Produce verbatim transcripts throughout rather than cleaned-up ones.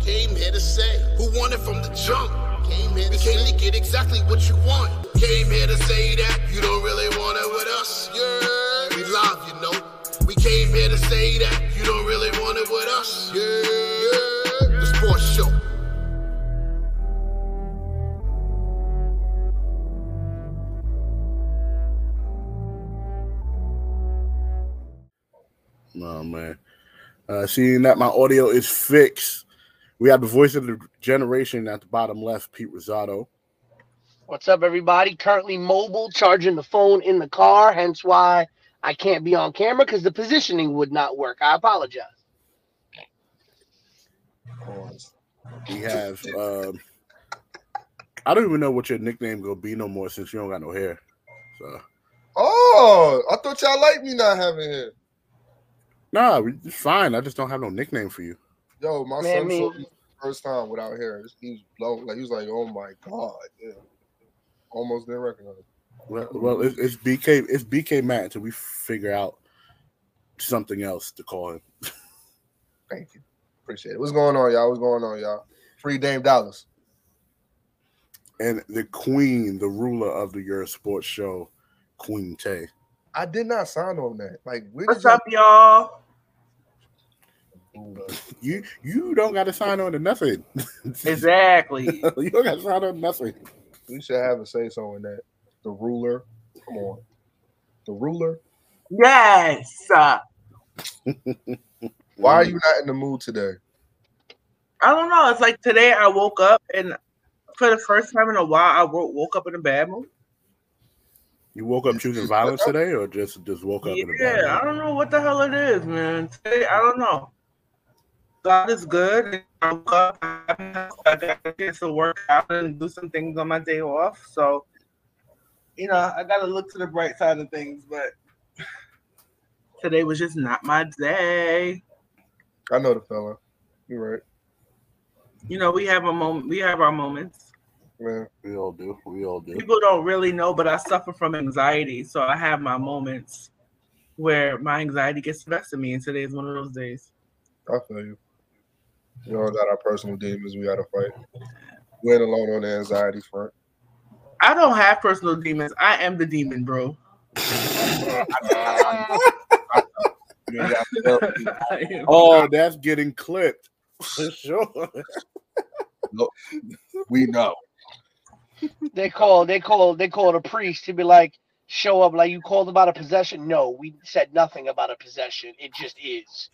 Came here to say who won it from the jump. Came here we came to get exactly what you want. Came here to say that you don't really want it with us. Yeah, we live, you know. We came here to say that you don't really want it with us. Yeah, yeah. The sports show. Oh man, uh, seeing that my audio is fixed. We have the voice of the generation at the bottom left, Pete Rosado. What's up, everybody? Currently mobile, charging the phone in the car, hence why I can't be on camera because the positioning would not work. I apologize. We have, um, I don't even know what your nickname gonna be no more since you don't got no hair. So. Oh, I thought y'all liked me not having hair. Nah, it's fine. I just don't have no nickname for you. Yo, my Man, son me- saw me the first time without hair. He was blown. Like he was like, "Oh my god!" Yeah. Almost didn't recognize him. Well, well, it's, it's B K. It's B K Matt until we figure out something else to call him. Thank you, appreciate it. What's going on, y'all? What's going on, y'all? Free Dame Dollars. And the queen, the ruler of the Your Sports Show, Queen Tay. I did not sign on that. Like, where What's did up, y'all? You you don't got to sign on to nothing. Exactly. You don't got to sign on to nothing. We should have a say so in that. The ruler. Come on. The ruler. Yes. Uh, Why are you not in the mood today? I don't know. It's like today I woke up and for the first time in a while I woke, woke up in a bad mood. You woke up choosing violence today, or just just woke up? Yeah, in a bad I don't know what the hell it is, man. Today, I don't know. God is good. I woke up. I got a chance to work out and do some things on my day off. So, you know, I got to look to the bright side of things. But today was just not my day. I know the fella. You're right. You know, we have a moment. We have our moments. Man. We all do. We all do. People don't really know, but I suffer from anxiety. So I have my moments where my anxiety gets the best of me. And today is one of those days. I feel you. We all got our personal demons we got to fight. We ain't alone on the anxiety front. I don't have personal demons. I am the demon, bro. Oh, that's getting clipped. For sure. No, we know. They call, they call, they call a priest to be like, show up like you called about a possession. No, we said nothing about a possession. It just is.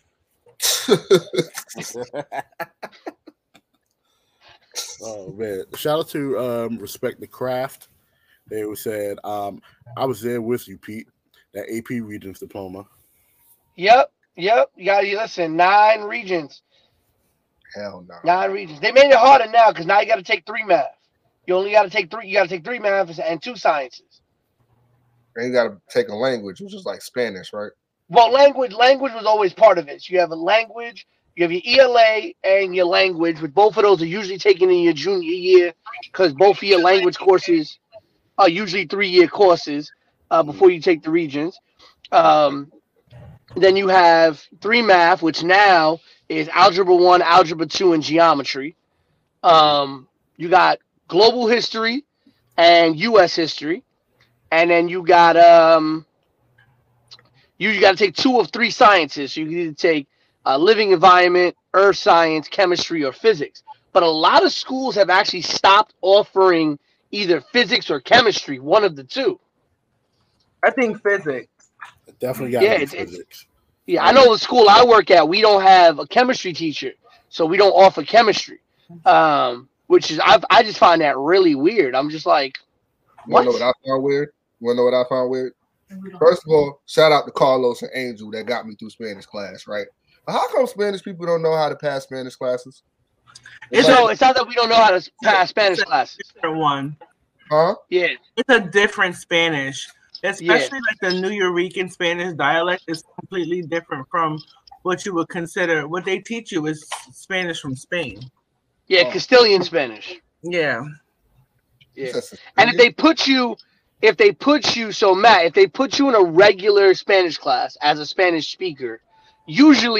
Oh man! Shout out to um, Respect the Craft. They said um, I was there with you, Pete. That A P Regents diploma. Yep, yep. You got to listen. Nine regions. Hell no. Nine regions. They made it harder now because now you got to take three math. You only got to take three. You got to take three math and two sciences. And you got to take a language, which is like Spanish, right? Well, language language was always part of it. So you have a language, you have your E L A and your language, but both of those are usually taken in your junior year because both of your language courses are usually three-year courses uh, before you take the regions. Um, then you have three math, which now is Algebra one, Algebra two, and Geometry. Um, you got Global History and U S History. And then you got... Um, You, you got to take two of three sciences. So you can either take uh, living environment, earth science, chemistry, or physics. But a lot of schools have actually stopped offering either physics or chemistry, one of the two. I think physics. Definitely got Yeah, to it's, be it's, physics. yeah, I know the school I work at, we don't have a chemistry teacher, so we don't offer chemistry, um, which is I I just find that really weird. I'm just like, You what? wanna know what I found weird? You wanna know what I found weird? First of all, shout out to Carlos and Angel that got me through Spanish class, right? But how come Spanish people don't know how to pass Spanish classes? It's so it's not that we don't know how to pass Spanish classes. Different one. Huh? Yeah. It's a different Spanish. Especially like the New Yorican Spanish dialect is completely different from what you would consider. What they teach you is Spanish from Spain. Yeah, Castilian Spanish. Yeah. Yeah. And if they put you, if they put you, so Matt, if they put you in a regular Spanish class as a Spanish speaker, usually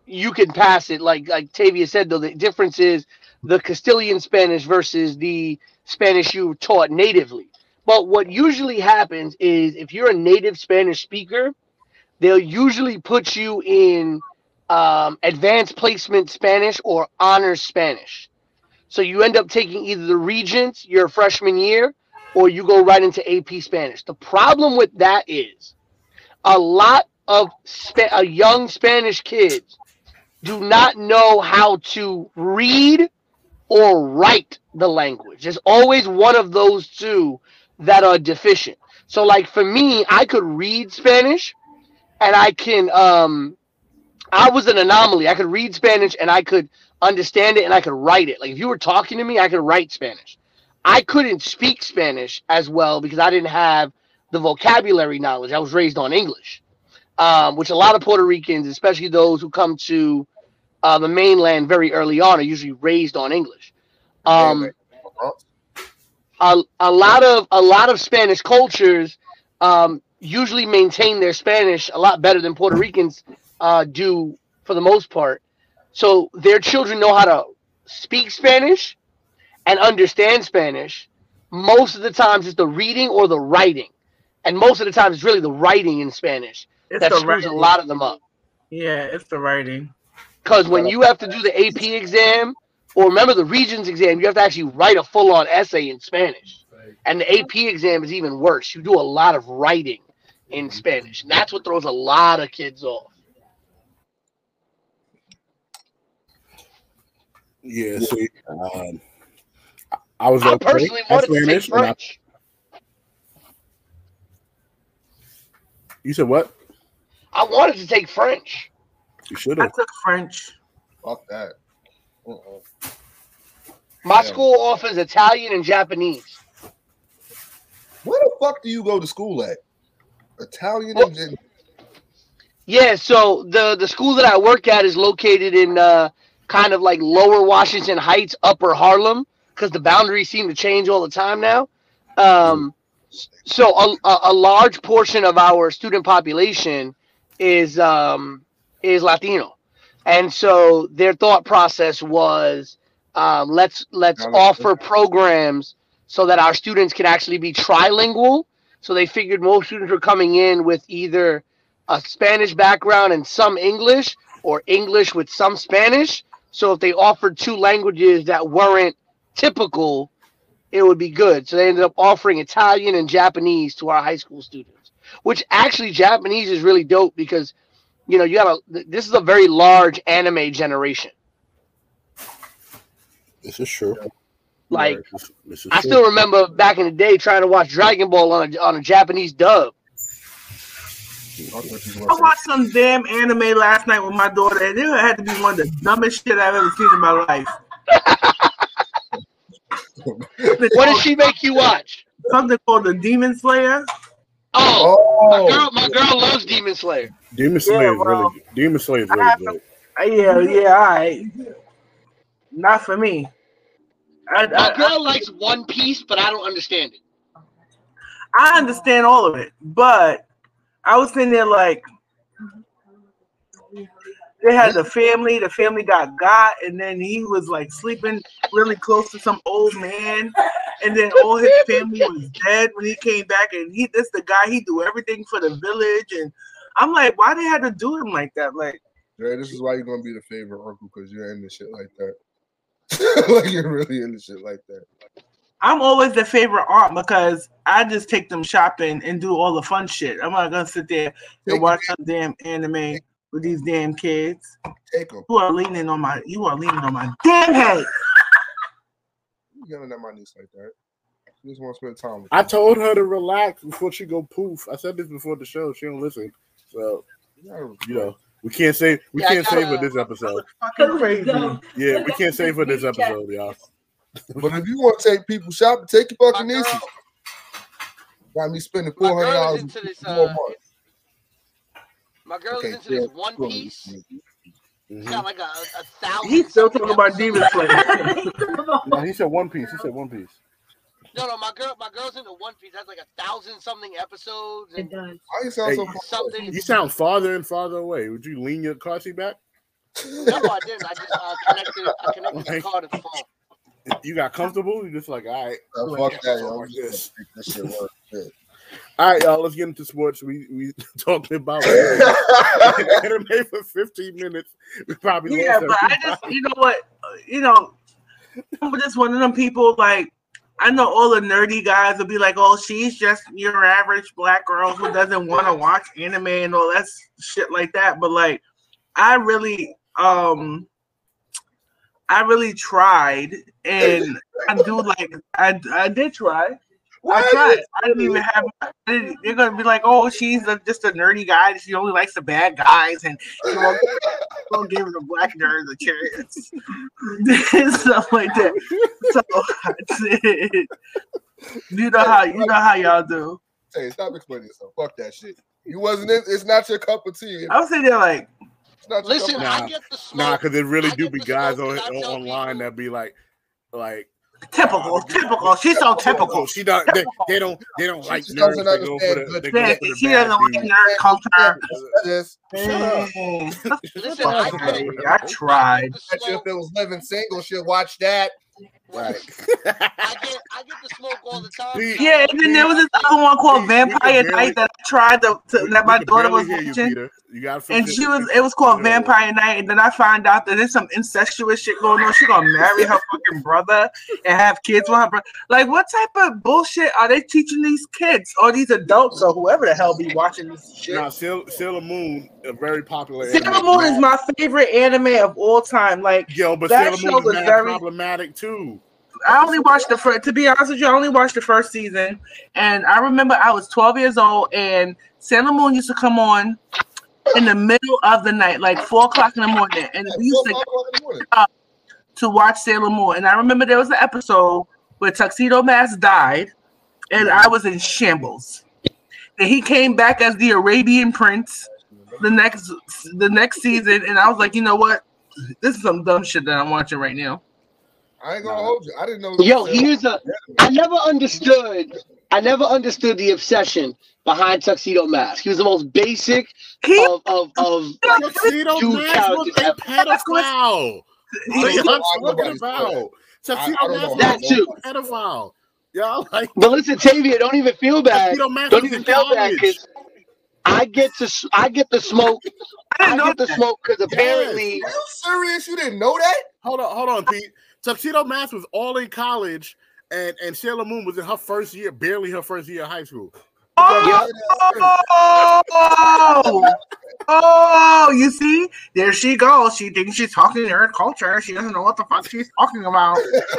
you can pass it. Like like Tavia said, though, the difference is the Castilian Spanish versus the Spanish you taught natively. But what usually happens is if you're a native Spanish speaker, they'll usually put you in um, advanced placement Spanish or honors Spanish. So you end up taking either the Regents your freshman year, or you go right into A P Spanish. The problem with that is a lot of Sp- uh, young Spanish kids do not know how to read or write the language. There's always one of those two that are deficient. So, like for me, I could read Spanish, and I can. Um, I was an anomaly. I could read Spanish, and I could understand it, and I could write it. Like if you were talking to me, I could write Spanish. I couldn't speak Spanish as well because I didn't have the vocabulary knowledge. I was raised on English, um, which a lot of Puerto Ricans, especially those who come to uh, the mainland very early on, are usually raised on English. Um, a, a lot of a lot of Spanish cultures um, usually maintain their Spanish a lot better than Puerto Ricans uh, do for the most part. So their children know how to speak Spanish and understand Spanish. Most of the times it's the reading or the writing. And most of the time it's really the writing in Spanish It's that the screws writing. a lot of them up. Yeah, it's the writing. Because when you have to do the A P exam, or remember the Regents exam, you have to actually write a full-on essay in Spanish. And the A P exam is even worse. You do a lot of writing in Spanish. And that's what throws a lot of kids off. Yeah, see, um, I was I okay personally at wanted to take Spanish, and I- French. you said what? I wanted to take French. You should I have. took French. Fuck that. Uh-uh. My Yeah. school offers Italian and Japanese. Where the fuck do you go to school at? Italian Well- and Yeah, so the the school that I work at is located in uh, kind of like Lower Washington Heights, Upper Harlem, because the boundaries seem to change all the time now. Um, so a, a, a large portion of our student population is um, is Latino, and so their thought process was um, let's let's offer programs so that our students can actually be trilingual. So they figured most students were coming in with either a Spanish background and some English, or English with some Spanish. So if they offered two languages that weren't typical, it would be good. So they ended up offering Italian and Japanese to our high school students, which actually Japanese is really dope because, you know, you got a, this is a very large anime generation. This is true. Like, This, this is I true. still remember back in the day trying to watch Dragon Ball on a, on a Japanese dub. I watched some damn anime last night with my daughter, and it had to be one of the dumbest shit I've ever seen in my life. What did she make you watch? Something called the Demon Slayer. Oh, Oh, my girl, my girl loves Demon Slayer. Demon Slayer is well, really good. Demon Slayer is I really have to- good. Uh, Yeah, yeah, all right. Not for me. I, My I, girl likes One Piece, but I don't understand it. I understand all of it, but I was sitting there like, they had the family, the family got got, and then he was like sleeping really close to some old man, and then all his family was dead when he came back, and he this the guy, he do everything for the village, and I'm like, why they had to do him like that? Like, Dre, this is why you're gonna be the favorite uncle, because you're into shit like that. Like you're really into shit like that. I'm always the favorite aunt because I just take them shopping and do all the fun shit. I'm not gonna sit there and watch some damn anime with these damn kids. Take them. You are leaning on my you are leaning on my damn head. You yelling at my niece like that. She just want to spend time with I told her to relax before she go poof. I said this before the show. She don't listen. So, you. you know, we can't say we Yeah, I can't say for gotta- this episode. Fucking crazy. Yeah, we can't say for this episode, y'all. But if you want to take people shopping, take your My fucking girl, nieces. Got me spending my four hundred girl is dollars into this. in four Uh, months. my girl Okay, is into this yeah, One go on, Piece. listen. It's got like a, a thousand. He's still something talking about episodes. Demon Slayer. No, he said One Piece. He said One Piece. No, no, my girl, my girl's into One Piece. That's like a thousand something episodes It and does. Why you sound so Hey, far? something. You sound farther and farther away. Would you lean your car seat back? No, I didn't. I just uh, connected. I connected the car to the phone. You got comfortable? You're just like, all right. Uh, like, fuck that, yo. yo. Like this. This shit work. Shit. All right, y'all. Let's get into sports. We we talking about anime for fifteen minutes. We probably Yeah, lost but I just, you know what, you know, I'm just one of them people. Like, I know all the nerdy guys will be like, "Oh, she's just your average black girl who doesn't want to watch anime and all that shit like that." But like, I really, um, I really tried, and I do like, I I did try. I tried. I didn't even have. I didn't, they're gonna be like, "Oh, she's a, just a nerdy guy. She only likes the bad guys, and she won't, won't give the black nerds a chance." And stuff like that. So you know how you know how y'all do. Hey, stop explaining yourself. Fuck that shit. You wasn't in. It's not your cup of tea. I was sitting there like, It's not your Listen, cup of Nah. I get the smoke. Nah, because there really I do get be the guys smoke, on, and I tell online people- that be like, like. typical, typical. She's so typical. Oh, she don't. They, they don't. They don't like just nerds. doesn't They go for understand the. good They go Yeah, for the she bad doesn't like dudes. nerd culture. Just Mm. Listen, I get it. I tried. The bet you if smoke. it was living single, she'll watch that. Right. I get, I get the smoke all the time. Pete, Yeah, and then there was this other one called We- we can Vampire barely- Night that I tried to, to We- that my we can daughter barely was hear you, watching. Peter. You gotta And fix she it. was, it was called Yeah. Vampire Night, and then I found out that there's some incestuous shit going on. She's gonna marry her fucking brother and have kids with her brother. Like, what type of bullshit are they teaching these kids or these adults or whoever the hell be watching this shit? Now, Sailor, Sailor Moon, a very popular. Sailor anime. Moon is my favorite anime of all time. Like, Yo, but that Sailor show Moon is was mad very- problematic too. I only watched the first. To be honest with you, I only watched the first season, and I remember I was twelve years old, and Sailor Moon used to come on in the middle of the night, like four o'clock in the morning, and we used to to watch Sailor Moon. And I remember there was an episode where Tuxedo Mask died, and I was in shambles. And he came back as the Arabian Prince the next the next season, and I was like, you know what? This is some dumb shit that I'm watching right now. I ain't gonna hold you. I didn't know. Yo, here's a. I never understood. I never understood the obsession behind Tuxedo Mask. He was the most basic He of of of. Tuxedo Dude, Mask was a characters. pedophile. What are he- y'all talking Nobody's about? Tuxedo I- I don't Mask know That was too. a pedophile. Y'all like But listen, Tavia, don't even feel bad. Tuxedo Mask Don't was even in feel bad college. because I get to I get the smoke. I I didn't know get the that. smoke because apparently Are you serious? You didn't know that? Hold on, hold on, Pete. Tuxedo Mask was all in college, and, and Sailor Moon was in her first year, barely her first year of high school. Oh, oh, oh, you see, there she goes. She thinks she's talking nerd culture. She doesn't know what the fuck she's talking about.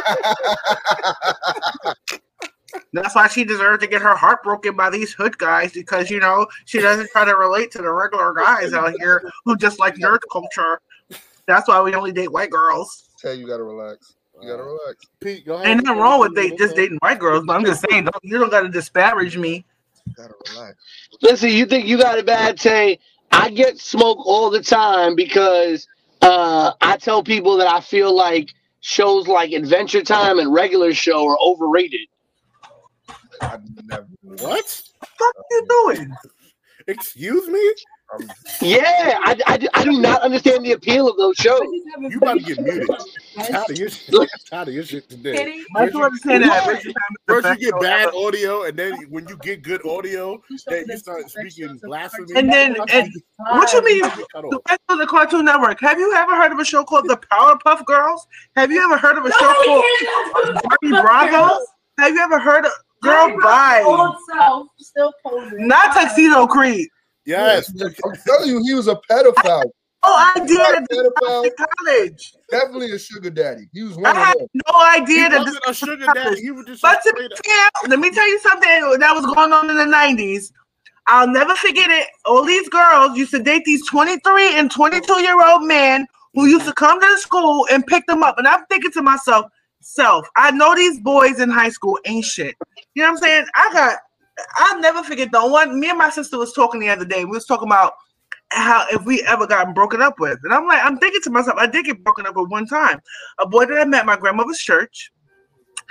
That's why she deserves to get her heart broken by these hood guys because, you know, she doesn't try to relate to the regular guys out here who just like nerd culture. That's why we only date white girls. Tell you, you gotta relax. You gotta relax. Pete, go ahead. Ain't nothing wrong with date, just dating white girls, but I'm just saying, don't, you don't got to disparage me. You gotta relax. listen, you think you got a bad Tay. I get smoke all the time because uh, I tell people that I feel like shows like Adventure Time and Regular Show are overrated. I never. What? What the fuck are you doing? Excuse me? I'm, Yeah, I, I, I do not understand the appeal of those shows. You about to get muted. I'm tired of your shit. I'm tired of your shit today. I do understand that. What? Adventure Time is the First best you get show bad ever. audio, and then when you get good audio, then you start speaking blasphemy. And then, and what you mean? Cut The off. rest of the Cartoon Network. Have you ever heard of a show called The Powerpuff Girls? Have you ever heard of a show called Johnny Bravo? Have you ever heard of Girl Bye? Old self still posing. Not Tuxedo Creed. Yes. I'm telling you, he was a pedophile. No idea that this Pedophile. was in college. Definitely a sugar daddy. He was one I of had them. no He idea that this wasn't a sugar daddy. He was just But to straight up- tell, let me tell you something that was going on in the nineties. I'll never forget it. All these girls used to date these twenty-three and twenty-two year old men who used to come to the school and pick them up. And I'm thinking to myself, self, I know these boys in high school ain't shit. You know what I'm saying? I got, I'll never forget though. One, me and my sister was talking the other day. We was talking about how if we ever gotten broken up with. And I'm like, I'm thinking to myself, I did get broken up with one time. A boy that I met at my grandmother's church.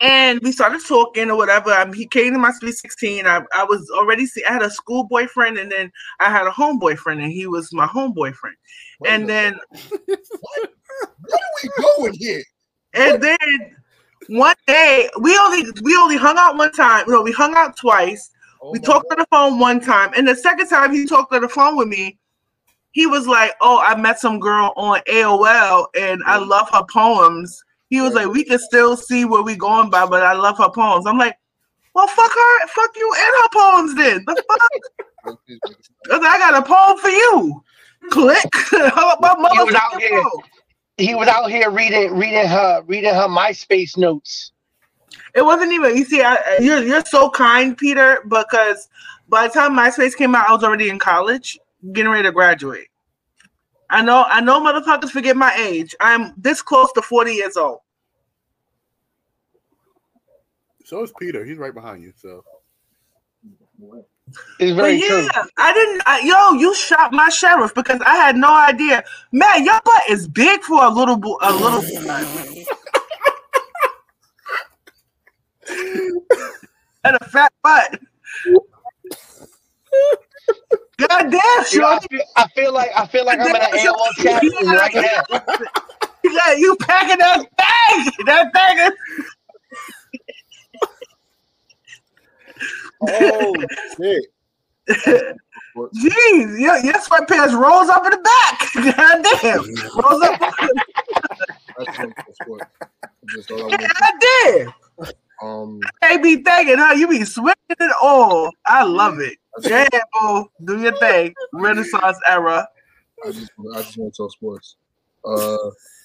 And we started talking or whatever. Um, he came to my Sweet sixteen. I, I was already, see, I had a school boyfriend, and then I had a home boyfriend, and he was my home boyfriend. Wait and then, what? Where are we going here? And then one day we only we only hung out one time. No, we hung out twice. Oh we talked God. on the phone one time, and the second time he talked on the phone with me, he was like, "Oh, I met some girl on A O L, and I love her poems." He was like, "We can still see where we going by, but I love her poems." I'm like, "Well, fuck her, fuck you and her poems then." The fuck? I got a poem for you. Click. My mother he was out here. Phone. He was out here reading, reading her, reading her MySpace notes. It wasn't even. You see, I, you're you're so kind, Peter, because by the time MySpace came out, I was already in college, getting ready to graduate. I know, I know, motherfuckers forget my age. I'm this close to forty years old. So is Peter. He's right behind you. So. It's very but yeah, true. I didn't. I, yo, you shot my sheriff because I had no idea. Man, your butt is big for a little, a little. And a fat butt. God damn, you know, I, feel, I feel like I feel like I'm in an A O L chat room right now. You got you packing that bag. That bag is. Oh shit! Jeez, your, your sweatpants rolls up in the back. God damn, rolls up. God damn. Um, I be thinking, huh? You be swinging it all. I love it. Yeah, boo. Do your thing. Renaissance era. I just, I just want to talk sports. Uh,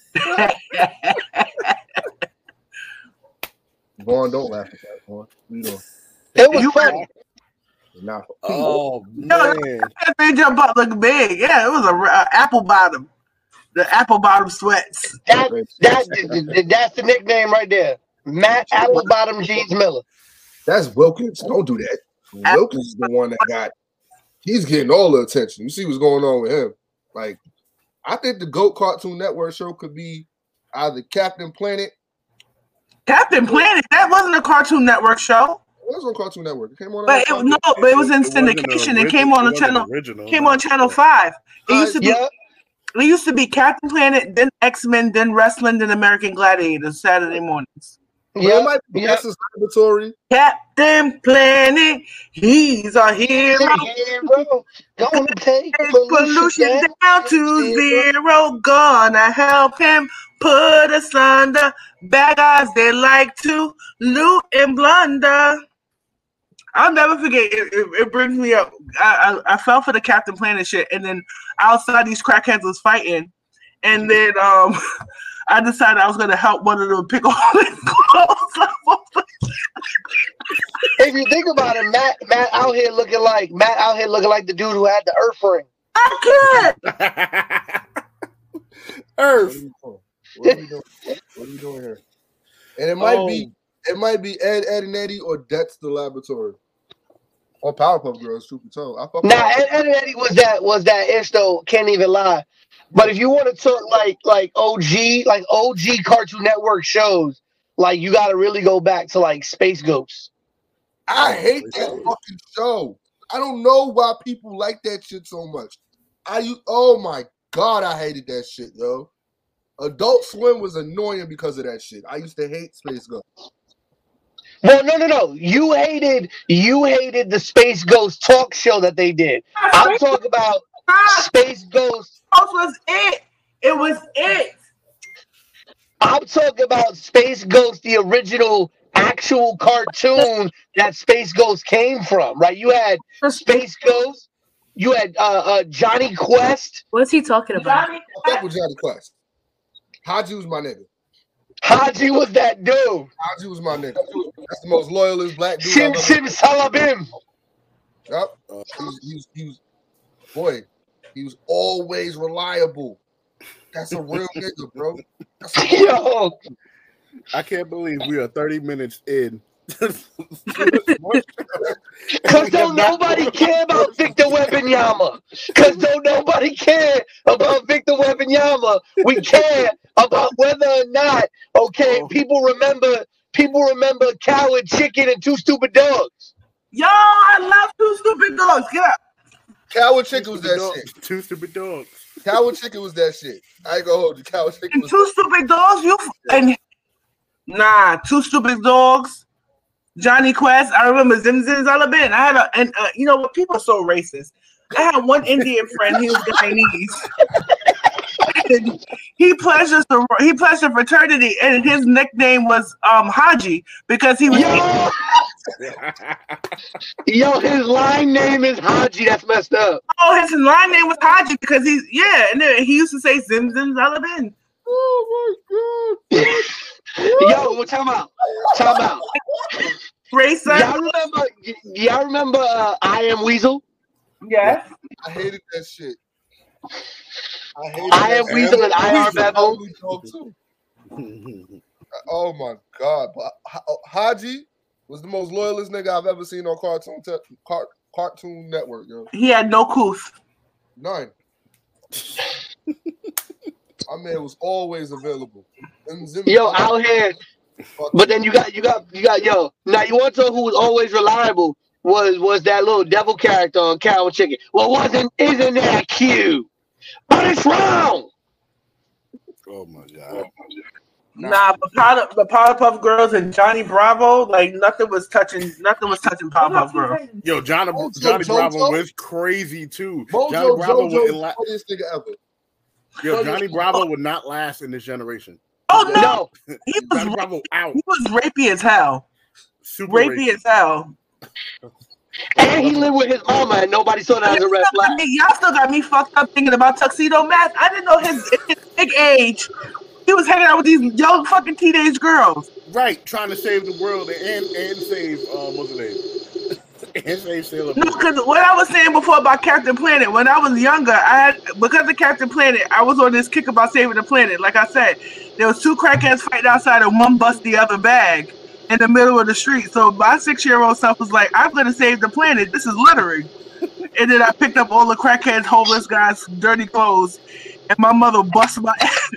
Vaughn, don't laugh at that, Vaughn. You know. It was funny. Not oh man, that made your butt look big. Yeah, it was a uh, apple bottom. The apple bottom sweats. That, that, that's the nickname right there. Matt Apple Bottom Jeans Miller. That's Wilkins. Don't do that. Wilkins is the one that got. He's getting all the attention. You see what's going on with him. Like, I think the GOAT Cartoon Network show could be either Captain Planet. Captain Planet. That wasn't a Cartoon Network show. It was on Cartoon Network. It came on. But it, no, but it was in it syndication. It came on the channel. Original, came on Channel Five. It used to be. Yeah. It used to be Captain Planet, then X-Men, then wrestling, then American Gladiators Saturday mornings. Yeah, it might be yep. Laboratory. Captain Planet, he's a hero. hero. Gonna take pollution, pollution down to zero. zero. Gonna help him put us under. Bad guys, they like to loot and blunder. I'll never forget. It, it, it brings me up. I, I I fell for the Captain Planet shit, and then outside these crackheads was fighting, and then um. I decided I was going to help one of them pick all his clothes. If you think about it, Matt, Matt out here looking like Matt out here looking like the dude who had the Earth ring. I could. Earth. What are we doing? What are we doing here? And it might oh. be, it might be Ed, Ed and Eddie, or Dexter the Laboratory, or Powerpuff Girls. Truth be told, I fuck nah, Ed, Ed and Eddie was that was that ish though. Can't even lie. But if you want to talk like like O G, like O G Cartoon Network shows, like you got to really go back to like Space Ghost. I hate that fucking show. I don't know why people like that shit so much. I oh my god, I hated that shit, yo. Adult Swim was annoying because of that shit. I used to hate Space Ghost. Well, no, no, no. You hated you hated the Space Ghost talk show that they did. I'm talking about Space Ghost. Was it? It was it. I'm talking about Space Ghost, the original actual cartoon that Space Ghost came from, right? You had Space Ghost, you had uh, uh, Johnny Quest. What's he talking about? I fuck with Johnny Quest. Haji was my nigga. Haji was that dude. Haji was my nigga. That's the most loyalist black dude. Sim Sim Salabim. Yep. Uh, he, was, he, was, he was, boy. He was always reliable. That's a real nigga, bro. That's a Yo, I can't believe we are thirty minutes in. Because don't nobody care about Victor Wembanyama. Because don't nobody care about Victor Wembanyama. We care about whether or not, okay, oh. people remember people remember Cow and Chicken and Two Stupid Dogs. Yo, I love Two Stupid Dogs. Yeah. Cow and Chicken was that Dogs. shit. Two Stupid Dogs. Cow and Chicken was that shit. I ain't gonna hold you. Cow and Chicken And was Two Stupid Dogs, you and nah, Two Stupid Dogs, Johnny Quest. I remember Zim Zim Zalabin. I had a and uh, you know what? People are so racist. I had one Indian friend. He was Guyanese. And he pledged us the he pledged a fraternity, and his nickname was um Haji because he was. Yo, Yo his line name is Haji. That's messed up. Oh, his line name was Haji because he's yeah, and then he used to say Zim Zim Zalabin. Oh my god. Yo, what time out? Time out. Racist. Y'all remember? y- Y'all remember? Uh, I Am Weasel. Yes. I hated that shit. I hated I that Am shit. Weasel and I Are Babo. Oh my god! But Ha- Haji was the most loyalist nigga I've ever seen on Cartoon te- Car- Cartoon Network. Yo, He had no couth. none. My man was always available. And Zim- Yo, out here. Fuck But then you got, you got, you got. Yo, now you want to know who was always reliable? Was was that little devil character on Cow and Chicken? Well, wasn't isn't that cute? But it's wrong. Oh my god. Nah, but Powder, the Powerpuff Girls and Johnny Bravo, like nothing was touching, nothing was touching Powerpuff Girls. Yo, Johnny, Mojo Johnny Bravo Jojo? was crazy too. Mojo Johnny Bravo Jojo would was la- the funniest nigga ever. Yo, Johnny Bravo would not last in this generation. Oh no, No, he was Johnny Bravo out. he was rapey as hell, Super rapey racist. as hell. and he lived with his mama, and nobody saw that as a red Y'all still got flag. me- Y'all still got me fucked up thinking about Tuxedo Mask. I didn't know his, his big age. He was hanging out with these young fucking teenage girls. Right, trying to save the world and and save uh, what's her name? and save Sailor No, Moon. because what I was saying before about Captain Planet, when I was younger, I had because of Captain Planet, I was on this kick about saving the planet. Like I said, there was two crackheads fighting outside, and one bust the other bag in the middle of the street. So my six-year-old self was like, "I'm gonna save the planet. This is littering." And then I picked up all the crackheads, homeless guys, dirty clothes, and my mother busted my ass.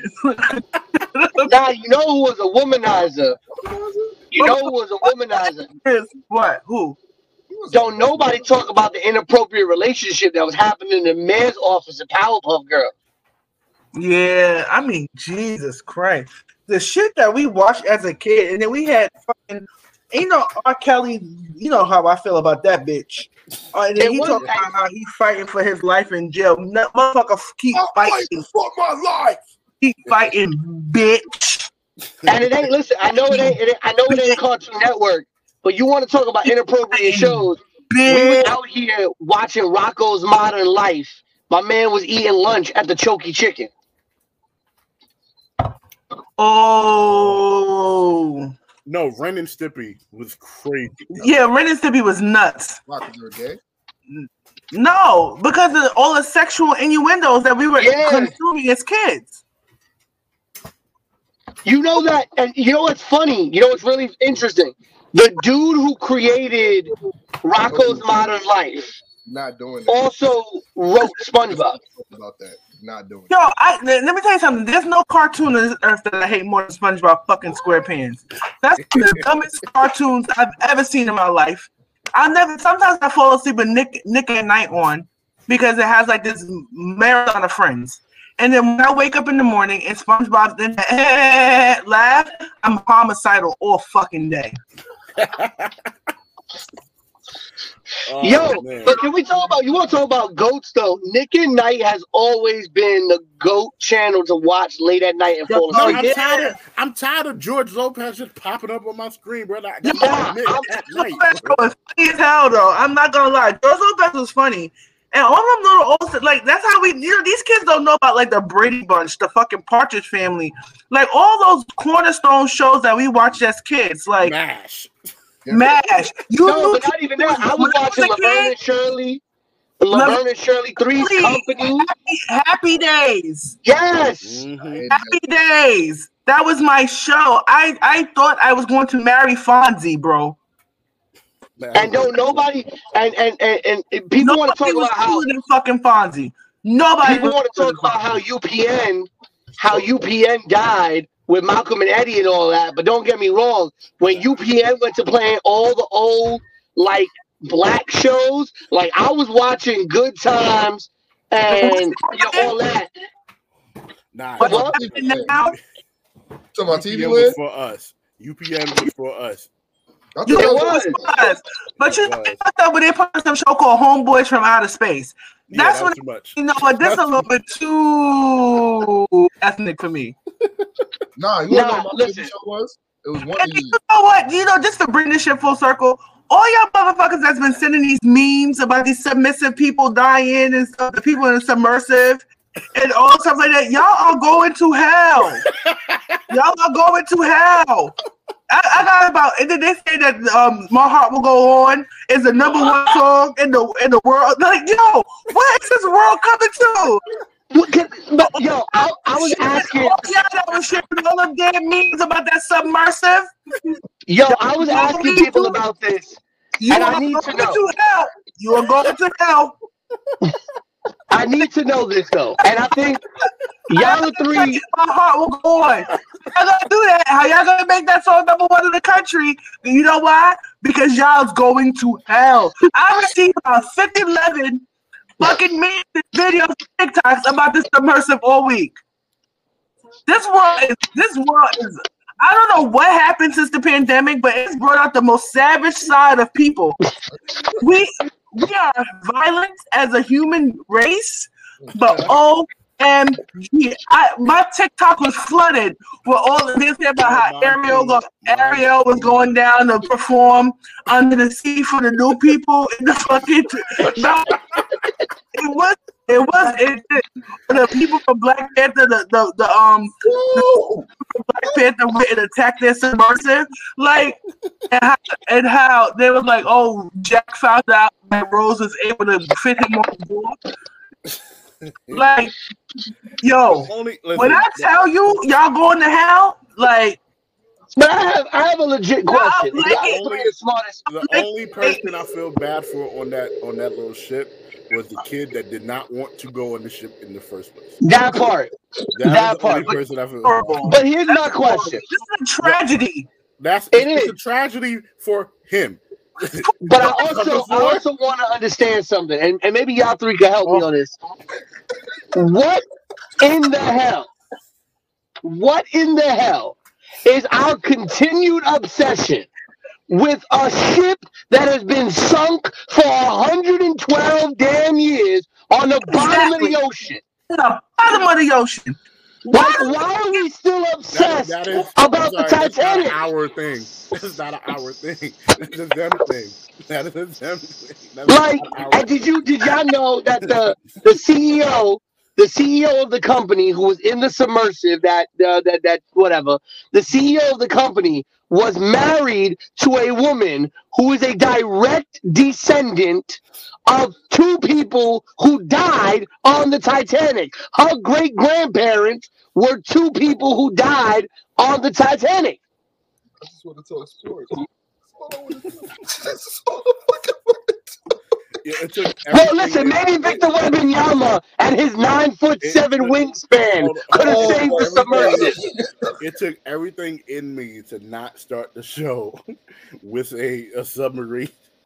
Now you know who was a womanizer. You know who was a womanizer. What? Who? Don't nobody talk about the inappropriate relationship that was happening in the man's office at Powerpuff Girl. Yeah, I mean, Jesus Christ. The shit that we watched as a kid, and then we had fucking, you know, R. Kelly, you know how I feel about that bitch. Uh, and then It he was- talking about how he's fighting for his life in jail. No, motherfucker, keep I'm fighting. fighting for my life. Keep fighting, bitch. And it ain't, listen, I know it ain't, it ain't I know it ain't Cartoon Network, but you want to talk about inappropriate shows. We Bitch. were out here watching Rocco's Modern Life. My man was eating lunch at the Choky Chicken. Oh. No, Ren and Stimpy was crazy. Yeah, Ren and Stimpy was nuts. Rocket Girl gay. No, because of all the sexual innuendos that we were Yeah. consuming as kids. You know that, and you know what's funny? You know what's really interesting? The dude who created Rocco's Modern Life Not doing that. also wrote SpongeBob. About that. Not doing Yo, I, let me tell you something. There's no cartoon on this earth that I hate more than SpongeBob fucking SquarePants. That's the dumbest cartoons I've ever seen in my life. I never. Sometimes I fall asleep with Nick Nick at Night on because it has like this marathon of Friends. And then when I wake up in the morning and SpongeBob's in the laugh, I'm homicidal all fucking day. Oh, Yo, man. but can we talk about, you want to talk about goats though? Nick at Night has always been the goat channel to watch late at night and fall No, asleep. I'm yeah. tired. Of, I'm tired of George Lopez just popping up on my screen, brother. I Yeah, gotta admit, I'm- at George night, Lopez was funny as hell, though. I'm not gonna lie. George Lopez was funny, and all them little old like that's how we. You know, these kids don't know about like the Brady Bunch, the fucking Partridge Family, like all those cornerstone shows that we watched as kids, like Mash. MASH. You No, knew but not even that. I was when I watching was a Laverne kid, and Shirley, Laverne and Shirley, Three's Please. Company. Happy, Happy Days. Yes. Mhm. Happy Days. That was my show. I I thought I was going to marry Fonzie, bro. And don't nobody, and and and, and, and people want to talk Nobody was about how cooler than fucking Fonzie. Nobody people was want to cooler talk than about how U P N, how U P N died with Malcolm and Eddie and all that. But don't get me wrong, when U P N went to playing all the old like black shows, like I was watching Good Times and you know, all that. Nah, But nah, what? Now, So my T V U P N win? was for us. U P N was for us. I thought you It that know, was- was. it was. But you It was. know, when they put on some show called Homeboys from Outer Space. Yeah, That's that when was too much. you know what, this is a little bit too ethnic for me. Nah, you Nah, know what my listen. favorite show was? It was one And of you these. know what? You know, just to bring this shit full circle, all y'all motherfuckers that's been sending these memes about these submissive people dying and stuff, the people in the submersive and all stuff like that, y'all are going to hell. Y'all are going to hell. I, I got about, and then they say that um, My Heart Will Go On is the number one song in the in the world. Like, yo, what is this world coming to? What can- But yo, I, I was Shit, asking. all y'all that was sharing all them damn memes about that submersive. Yo, I was asking people about this. You And I are need going to know. to hell. You are going to hell. I need to know this though, and I think y'all are three. My heart will go on. Y'all gonna do that? How y'all gonna make that song number one in the country? You know why? Because y'all's going to hell. I received about fifty, eleven fucking memes and videos, TikToks about this submersive all week. This world is. This world is. I don't know what happened since the pandemic, but it's brought out the most savage side of people. We we are violent as a human race, but O M G, I, my TikTok was flooded with all the this about how Ariel go, Ariel was going down to perform under the sea for the new people in the fucking. No, it was. It was it, it, the people from Black Panther, the the, the um the Black Panther went and attacked their submersive, like and how, and how they was like, oh, Jack found out that Rose was able to fit him on board. Like, yo, Only, listen, when I tell you y'all going to hell, like, But I have, I have a legit question. like Y'all it. three are the smartest. the only person I feel bad for on that on that little ship was the kid that did not want to go on the ship in the first place. That part. That, That is the part, only but- person I feel. Horrible. But here's my question. This is a tragedy. That's It it's, is. a tragedy for him. But I also I also want to understand something, and, and maybe y'all three can help me on this. What in the hell? What in the hell is our continued obsession with a ship that has been sunk for one hundred twelve damn years on the bottom of the ocean? To the bottom of the ocean. Why, why are we still That, obsessed that is about I'm the sorry, that's not Titanic? our thing. That's not an our thing. That's a them thing. That is a them thing. That is Like, not our and did you did y'all know that the the C E O, the C E O of the company who was in the submersive, that uh, that that whatever, the C E O of the company was married to a woman who is a direct descendant of two people who died on the Titanic. Her great grandparents were two people who died on the Titanic. I just want to talk sports. That's all I want to do. That's all I fucking want to do. Yeah, it took Well, everything listen, in- maybe Victor Wembanyama and his nine foot It seven took- wingspan hold- could have hold saved on, the submersive. It took everything in me to not start the show with a, a submarine.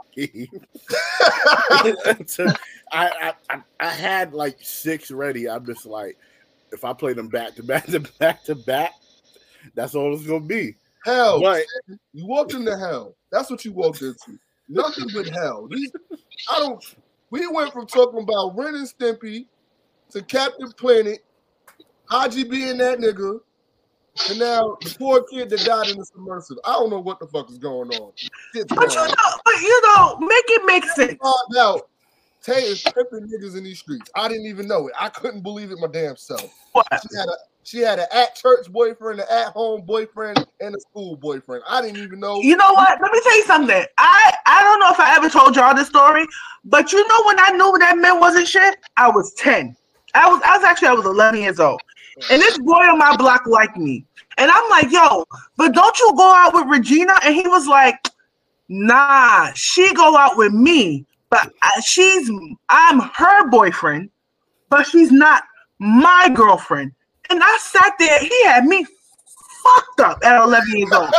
It took- I, I, I I had like six ready. I'm just like, if I play them back to back to back to back, that's all it's gonna be. Hell, But you walked into hell. That's what you walked into. Nothing but hell. These, I don't. We went from talking about Ren and Stimpy to Captain Planet, Haji being that nigga, and now the poor kid that died in the submersive. I don't know what the fuck is going on. Shit's But you going know, on. but you know, make it make sense. Found out Tay is pimping niggas in these streets. I didn't even know it. I couldn't believe it my damn self. What? She had a she had an at church boyfriend, an at home boyfriend, and a school boyfriend. I didn't even know. You know what? Let me tell you something. I I don't know if I ever told y'all this story, but you know when I knew that man wasn't shit, I was ten. I was I was actually I was eleven years old, and this boy on my block liked me, and I'm like, yo, but don't you go out with Regina? And he was like, nah, she go out with me, but I, she's I'm her boyfriend, but she's not my girlfriend. And I sat there. He had me fucked up at eleven years old.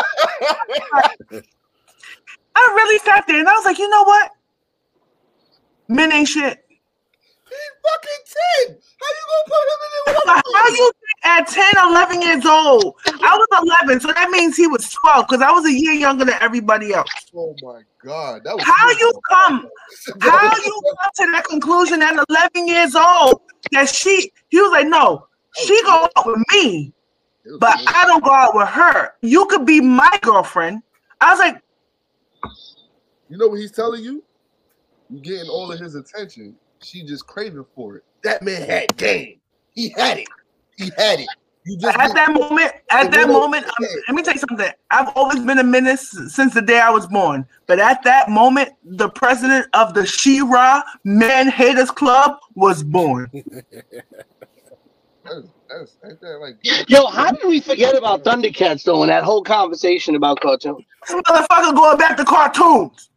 I really sat there and I was like, you know what? Men ain't shit. He's fucking ten. How you gonna put him in there? With How you think at ten, eleven years old? I was eleven, so that means he was twelve because I was a year younger than everybody else. Oh my God. That was How you come? How you come to that conclusion at eleven years old that she? He was like, no, she go out with me, but I don't go out with her. You could be my girlfriend. I was like, you know what he's telling you? You getting all of his attention. She just craving for it. That man had game. He had it. He had it. You just at that moment, at that moment, um, let me tell you something. I've always been a menace since the day I was born. But at that moment, the president of the She-Ra Man Haters Club was born. That's, that's, ain't that like, Yo, how did we forget about Thundercats though in that whole conversation about cartoons? This motherfucker going back to cartoons.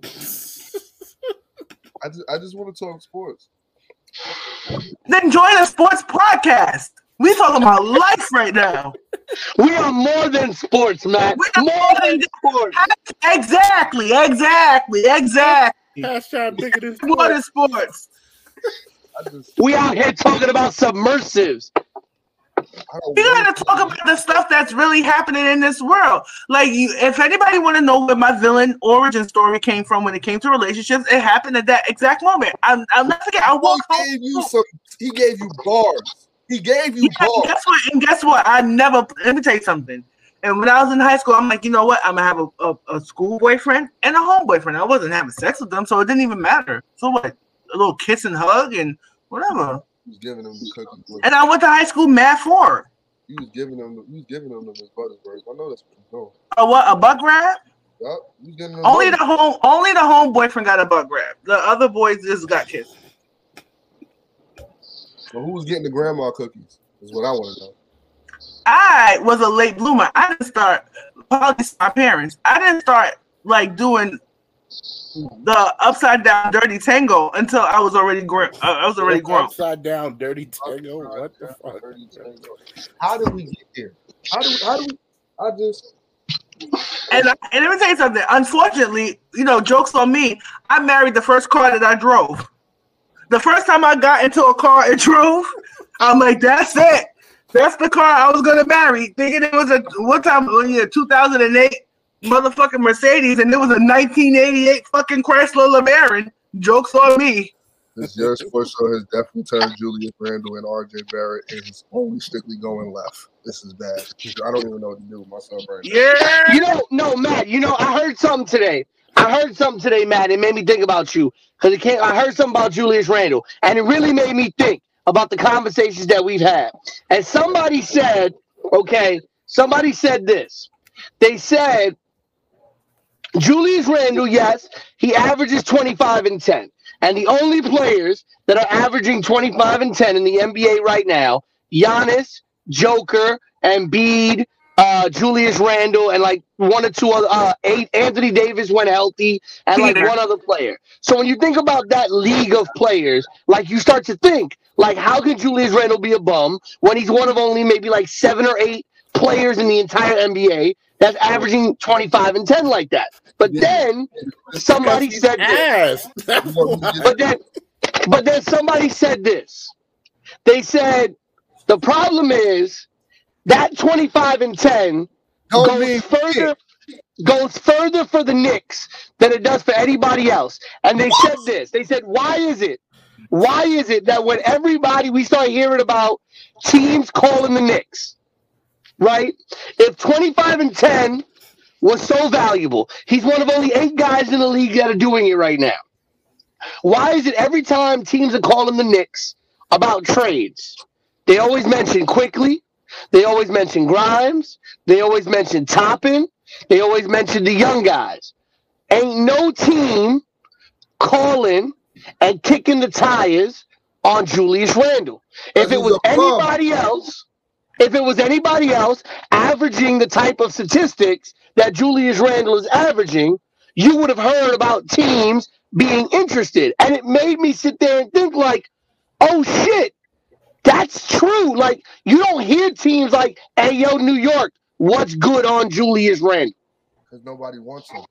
I just, I just want to talk sports. Then join a sports podcast. We talking about life right now. We are more than sports, man. We are More than sports. Exactly, exactly, exactly. Hashtag bigger than More sports. than sports. I just, We out here talking about submersives. I don't We want gotta talk about the stuff that's really happening in this world. Like, you, if anybody want to know where my villain origin story came from when it came to relationships, it happened at that exact moment. I'm, I'll never forget. I walked He home. gave you some. He gave you bars. He gave you Yeah, bars. guess what? And guess what? I never. Let me tell you something. And when I was in high school, I'm like, you know what? I'm gonna have a, a, a school boyfriend and a home boyfriend. I wasn't having sex with them, so it didn't even matter. So what? A little kiss and hug and whatever. He was giving him the cookies. And I went to high school mad forward. He was giving them. He was giving them his Buttersburg. I know that's what you're doing. A what? A butt grab? Yup. He was giving them Only the Buttersburg. home. Only the home boyfriend got a butt grab. The other boys just got kissed. So who was getting the grandma cookies? Is what I want to know. I was a late bloomer. I didn't start. Probably my parents. I didn't start like doing the upside down dirty tango until I was already grown. Uh, I was already grown. Upside down, dirty tango. What the fuck? How did we get here? How do? How do? We, I just. And, I, and let me tell you something. Unfortunately, you know, jokes on me. I married the first car that I drove. The first time I got into a car and drove, I'm like, that's it. That's the car I was gonna marry. Thinking it was a what time? Yeah, two thousand eight motherfucking Mercedes, and it was a nineteen eighty-eight fucking Chrysler LeBaron. Jokes on me. This year's sports show has definitely turned Julius Randle and R J Barrett and is only strictly going left. This is bad. I don't even know what to do with myself right now. Yeah. You know, no, Matt. You know, I heard something today. I heard something today, Matt. It made me think about you because it can't. I heard something about Julius Randle, and it really made me think about the conversations that we've had. And somebody said, okay, somebody said this. They said Julius Randle, yes, he averages twenty-five and ten. And the only players that are averaging twenty-five and ten in the N B A right now, Giannis, Joker, Embiid, uh, Julius Randle, and like one or two other, uh, eight, Anthony Davis went healthy, and like Peter. one other player. So when you think about that league of players, like you start to think, like, how can Julius Randle be a bum when he's one of only maybe like seven or eight players in the entire N B A that's averaging twenty-five and ten like that? But then somebody said this. Ass. That's why. But then, but then somebody said this. They said the problem is that twenty-five and ten Don't mean goes further goes further for the Knicks than it does for anybody else. And they said this. They said, why is it? Why is it that when everybody we start hearing about teams calling the Knicks, right? If twenty-five and ten was so valuable, he's one of only eight guys in the league that are doing it right now. Why is it every time teams are calling the Knicks about trades, they always mention Quickly, they always mention Grimes, they always mention Toppin, they always mention the young guys. Ain't no team calling and kicking the tires on Julius Randle. If it was anybody else, if it was anybody else averaging the type of statistics that Julius Randle is averaging, you would have heard about teams being interested. And it made me sit there and think like, oh shit, that's true. Like, you don't hear teams like, hey, yo, New York, What's good on Julius Randle? Because nobody wants him.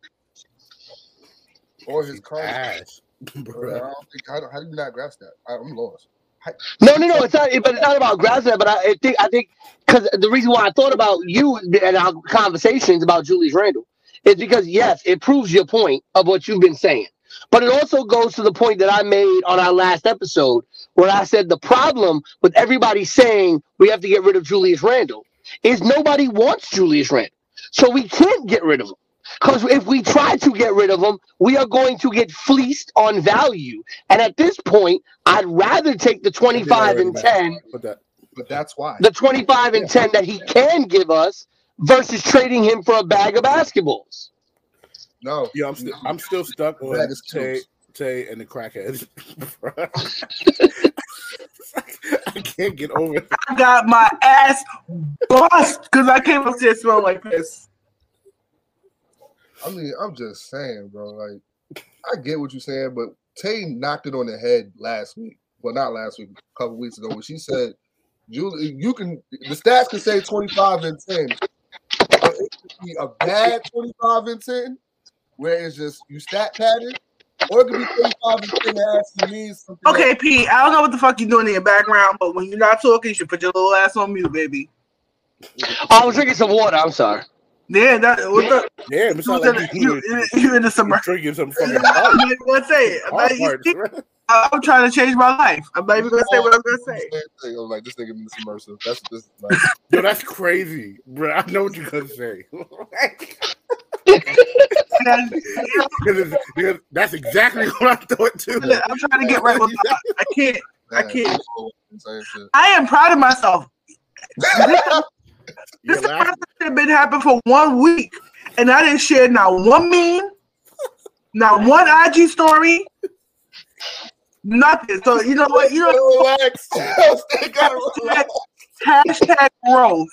Or his contract. Ass. I don't think, how, do- how do you not grasp that? I, I'm lost. How- No, no, no. It's not. But it's not about grasping. But I, I think, I think, because the reason why I thought about you and our conversations about Julius Randle is because yes, it proves your point of what you've been saying. But it also goes to the point that I made on our last episode, where I said the problem with everybody saying we have to get rid of Julius Randle is nobody wants Julius Randle, so we can't get rid of him. Because if we try to get rid of him, we are going to get fleeced on value. And at this point, I'd rather take the twenty-five and ten, But that, But that's why. the twenty-five and ten that he can give us versus trading him for a bag of basketballs. No. yeah, I'm, st- I'm still stuck on That is Tay, tools. Tay and the crackheads. I can't get over it. I got my ass bust because I came upstairs smelling like this. I mean, I'm just saying, bro. Like, I get what you're saying, but Tay knocked it on the head last week. Well, not last week, a couple weeks ago, when she said, "Julie, you can." The stats can say twenty-five and ten, but it could be a bad twenty-five and ten, where it's just you stat padded, or it could be twenty-five and ten that actually means something. Okay, else. Pete, I don't know what the fuck you're doing in your background, but when you're not talking, you should put your little ass on mute, baby. Oh, I was drinking some water. I'm sorry. Yeah, that what the Yeah, it's not you, like you, you, you, you in the you're summer. drinking some fucking I'm hard, not even gonna say it. I'm, hard not, you parts, see, right? I'm trying to change my life. I'm not even gonna say what I'm gonna say. I'm like, this nigga in this immersive. That's what this is like. Yo, that's crazy, bro. I know what you're gonna say. And, Because it's- because that's exactly what I thought too. I'm trying to get right with my, I can't. I Man, can't. same shit. I am proud of myself. You're This laughing. has been happening for one week, and I didn't share not one meme, not one I G story, nothing. So you know what? You know, Relax. They gotta relax. hashtag growth.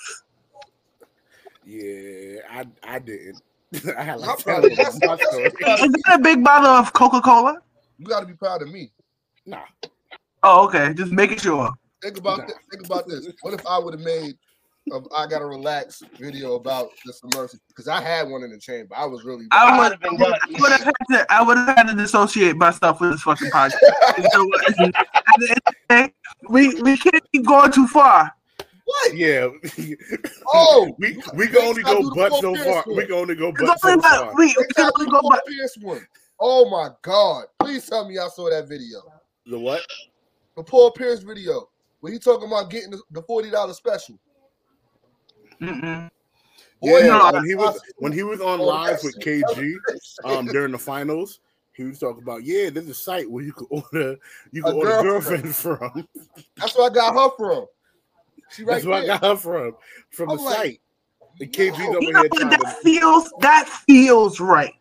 Yeah, I I didn't. I had I'm like proud ten of of them on my story. Is that a big bottle of Coca Cola? You gotta be proud of me. Nah, Oh, okay. Just making sure. Think about this. Think about this. What if I would have made a I gotta relax video about this immersive? Because I had one in the chamber. I was really I I'd would, have been I done. would have had to. I would have had to dissociate myself with this fucking project. You know what? At the end of the day, we we can't keep going too far. what? yeah. Oh, we we can only I'll go do the but Paul so Pierce far. one. We can only go It's but only so about- far. we, we They can got only the go Paul back. Pierce one. Oh my God! Please tell me y'all saw that video. The what? The Paul Pierce video where he talking about getting the, the forty dollar special. Mm-mm. Boy, Yeah, no, when he was when he was on live with K G um during the finals, he was talking about yeah, there's a site where you can order you can A order girlfriend. girlfriend from. That's where I got her from. She right That's where I there. got her from from I'm the like, site. The K G's over You know here what? trying That to feels. That feels right.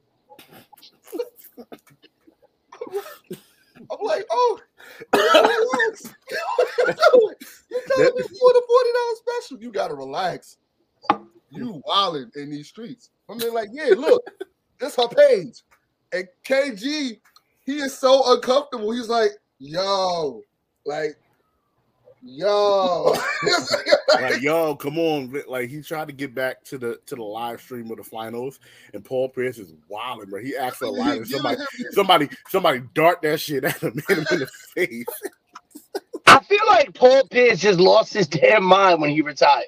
I'm like, oh, relax. You're telling me for the forty dollar special. You gotta relax. You wilding in these streets. I mean, like, yeah, look, this her page. And K G, he is so uncomfortable. He's like, yo, like, yo. like, yo, come on. Like he tried to get back to the to the live stream of the finals, and Paul Pierce is wilding, bro. He asked for a line, and somebody somebody somebody dart that shit at him, hit him in the face. I feel like Paul Pierce just lost his damn mind when he retired.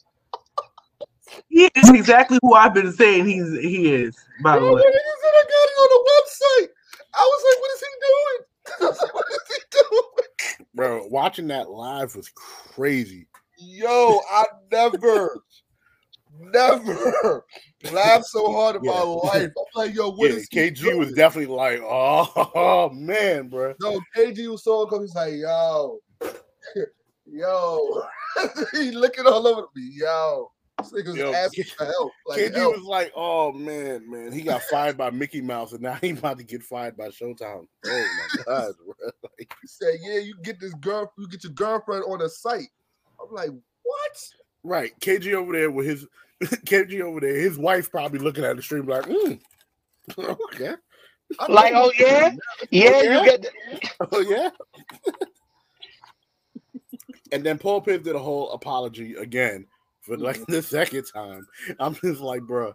He is exactly who I've been saying he's he is. By the Yo, way, when he said I got it on the website, I was like, what is he doing? I was like, what is he doing? Bro, watching that live was crazy. Yo, I never, never laughed so hard in my Yeah. life. I'm like, yo, what Yeah, is he K G doing? was definitely like, oh, oh man, bro. No, K G was so uncomfortable. He's like, yo, yo. He looking all over me. Yo. This nigga's Yo, asking for help. Like, K G help. was like, oh man, man, he got fired by Mickey Mouse, and now he about to get fired by Showtime. Oh my god, bro. Like, He said, yeah, you get this girl, you get your girlfriend on a site. I'm like, what? right, K G over there with his K G over there, his wife probably looking at the stream like, mm, okay, I Like, know- oh yeah, yeah, yeah? you get. The, oh yeah. And then Paul Pierce did a whole apology again for like the second time. I'm just like, bro,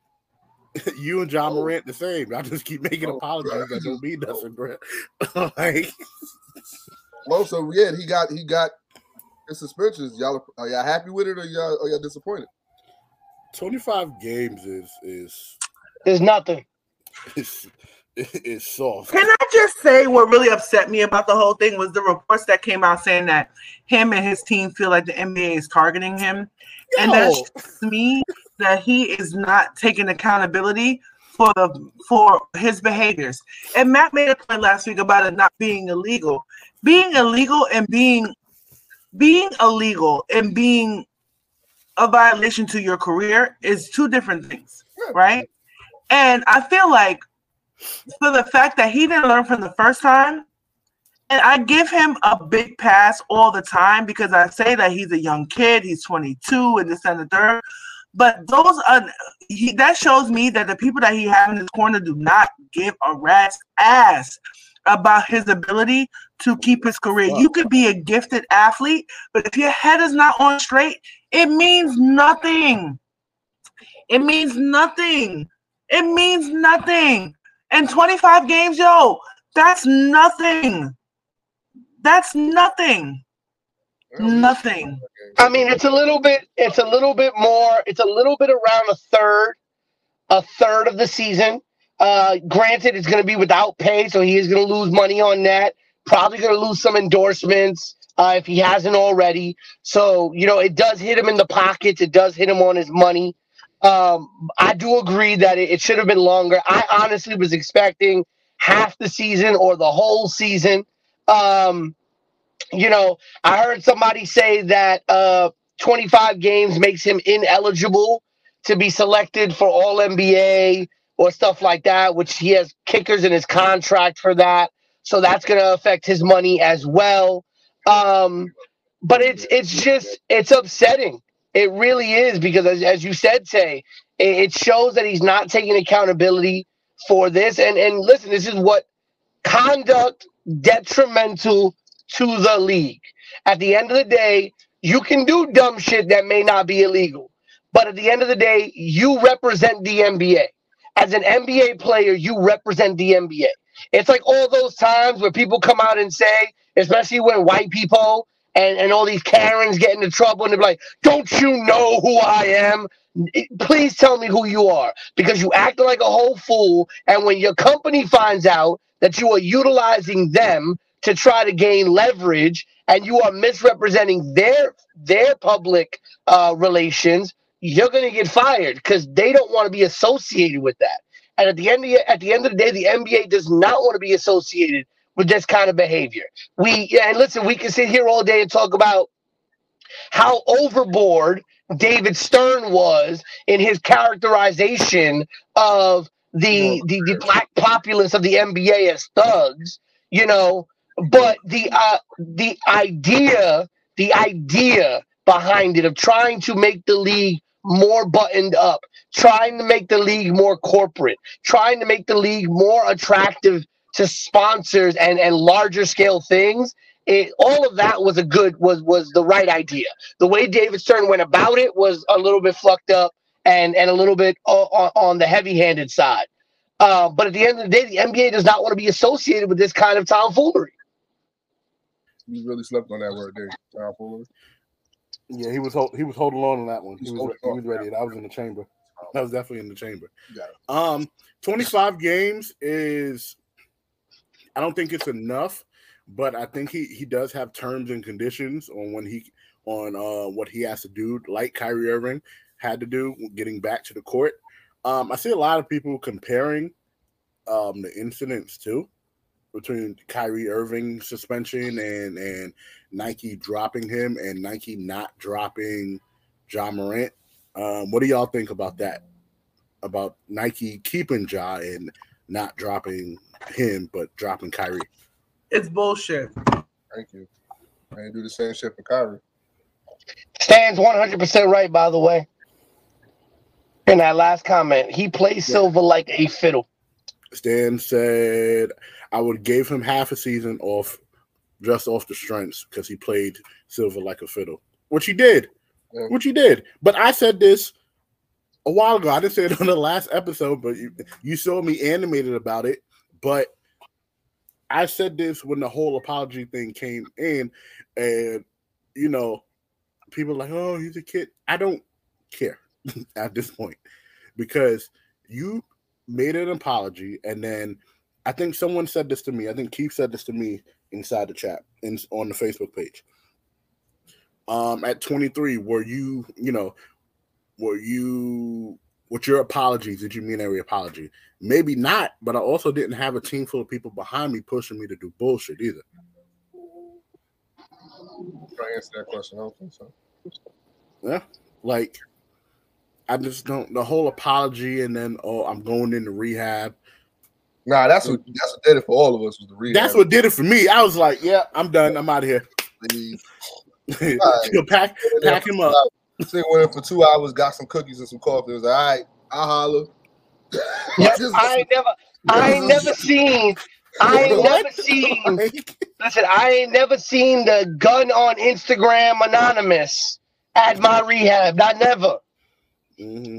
you and John Morant the same. I just keep making Oh, apologies that don't mean nothing, bro. Like, well, so yeah, he got he got his suspensions. Y'all are y'all happy with it, or y'all are y'all disappointed? twenty-five games is is There's nothing. is is soft. Can I just say what really upset me about the whole thing was the reports that came out saying that him and his team feel like the N B A is targeting him. Yo. And that shows me that he is not taking accountability for the for his behaviors. And Matt made a point last week about it not being illegal. Being illegal and being being illegal and being a violation to your career is two different things, right? And I feel like for the fact that he didn't learn from the first time, and I give him a big pass all the time because I say that he's a young kid, he's twenty-two and this and the third. But those are he, that shows me that the people that he has in his corner do not give a rat's ass about his ability to keep his career. Wow. You could be a gifted athlete, but if your head is not on straight, it means nothing. It means nothing. It means nothing. And twenty-five games, yo, that's nothing. That's nothing. Nothing. I mean, it's a little bit. It's a little bit more. It's a little bit around a third, a third of the season. Uh, granted, it's going to be without pay, so he is going to lose money on that. Probably going to lose some endorsements uh, if he hasn't already. So you know, it does hit him in the pockets. It does hit him on his money. Um, I do agree that it, it should have been longer. I honestly was expecting half the season or the whole season. Um, you know, I heard somebody say that uh, twenty-five games makes him ineligible to be selected for All N B A or stuff like that, which he has kickers in his contract for that. So that's going to affect his money as well. Um, but it's it's just it's upsetting. It really is, because as, as you said, Tay, it, it shows that he's not taking accountability for this. And and listen, this is what conduct detrimental to the league. At the end of the day, you can do dumb shit that may not be illegal, but at the end of the day, you represent the N B A. As an N B A player, you represent the N B A. It's like all those times where people come out and say, especially when white people and, and all these Karens get into trouble and they're like, don't you know who I am? Please tell me who you are, because you act like a whole fool. And when your company finds out that you are utilizing them to try to gain leverage and you are misrepresenting their their public uh, relations, you're going to get fired because they don't want to be associated with that. And at the end of the, at the end of the day, the N B A does not want to be associated with this kind of behavior. We and listen, we can sit here all day and talk about how overboard David Stern was in his characterization of the the, the black populace of the N B A as thugs, you know. But the uh, the idea, the idea behind it of trying to make the league more buttoned up, trying to make the league more corporate, trying to make the league more attractive to sponsors and, and larger scale things, it, all of that was a good was was the right idea. The way David Stern went about it was a little bit fucked up and and a little bit on, on the heavy-handed side. Uh, but at the end of the day, the N B A does not want to be associated with this kind of tomfoolery. You really slept on that word there, tomfoolery. Yeah, he was hold, he was holding on to that one. He He's was, holding he on. was ready. That was in the chamber. That was definitely in the chamber. Got it. Um, twenty-five games is, I don't think it's enough, but I think he he does have terms and conditions on when he on uh what he has to do, like Kyrie Irving had to do getting back to the court. Um, I see a lot of people comparing um the incidents too between Kyrie Irving suspension and and Nike dropping him and Nike not dropping Ja Morant. Um, what do y'all think about that? About Nike keeping Ja and not dropping him, but dropping Kyrie? It's bullshit. Thank you. I didn't do the same shit for Kyrie. Stan's one hundred percent right, by the way. In that last comment, he plays Silver like a fiddle. Stan said, I would give him half a season off, just off the strengths, because he played Silver like a fiddle, which he did. Yeah. Which you did. But I said this a while ago. I didn't say it on the last episode, but you, you saw me animated about it. But I said this when the whole apology thing came in, and you know, people are like, oh, he's a kid. I don't care at this point because you made an apology, and then I think someone said this to me. I think Keith said this to me inside the chat in, on the Facebook page. Um, at twenty-three, were you, you know, were you, with your apologies, did you mean every apology? Maybe not, but I also didn't have a team full of people behind me pushing me to do bullshit either. Try to answer that question. I don't think so. Yeah, like, I just don't, the whole apology and then, oh, I'm going into rehab. Nah, that's what, that's what did it for all of us was the rehab. That's what did it for me. I was like, yeah, I'm done. I'm out of here. Right. pack, pack him up. They went in for two hours, got some cookies and some coffee. It was like, all right, I'll holler. Yep, I ain't never, I ain't never seen, I ain't never seen. Listen, I ain't never seen the gun on Instagram anonymous at my rehab. Not never. Mm-hmm.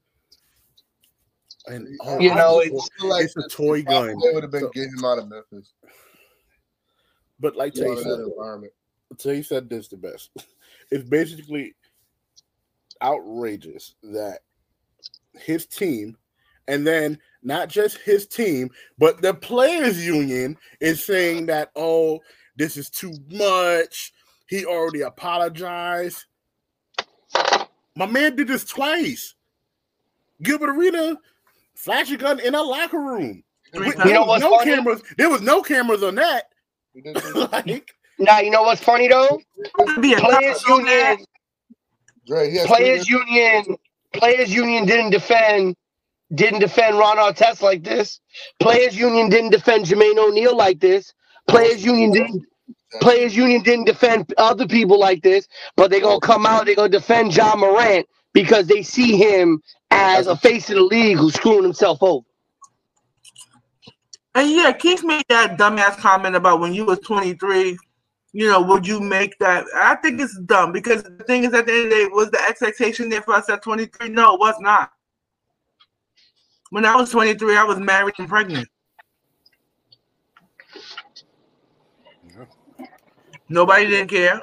And oh, you know, it's, it's, like it's a toy gun. They would have been getting him out of Memphis. But like Tay said, Tay said this the best. It's basically outrageous that his team, and then not just his team, but the players union is saying that, oh, this is too much. He already apologized. My man did this twice. Gilbert Arenas flash a gun in a locker room. You there know was what's no funny? cameras. There was no cameras on that. like, now you know what's funny though? Players union, Dre, players union, players union didn't defend, didn't defend Ron Artest like this. Players union didn't defend Jermaine O'Neal like this. Players union didn't. Players union didn't defend other people like this, but they're gonna come out. They're gonna defend John Morant because they see him as a face of the league who's screwing himself over. And yeah, Keith made that dumbass comment about when you was twenty-three, you know, would you make that? I think it's dumb because the thing is, at the end of the day, was the expectation there for us at twenty-three? No, it was not. When I was twenty-three, I was married and pregnant. Nobody didn't care.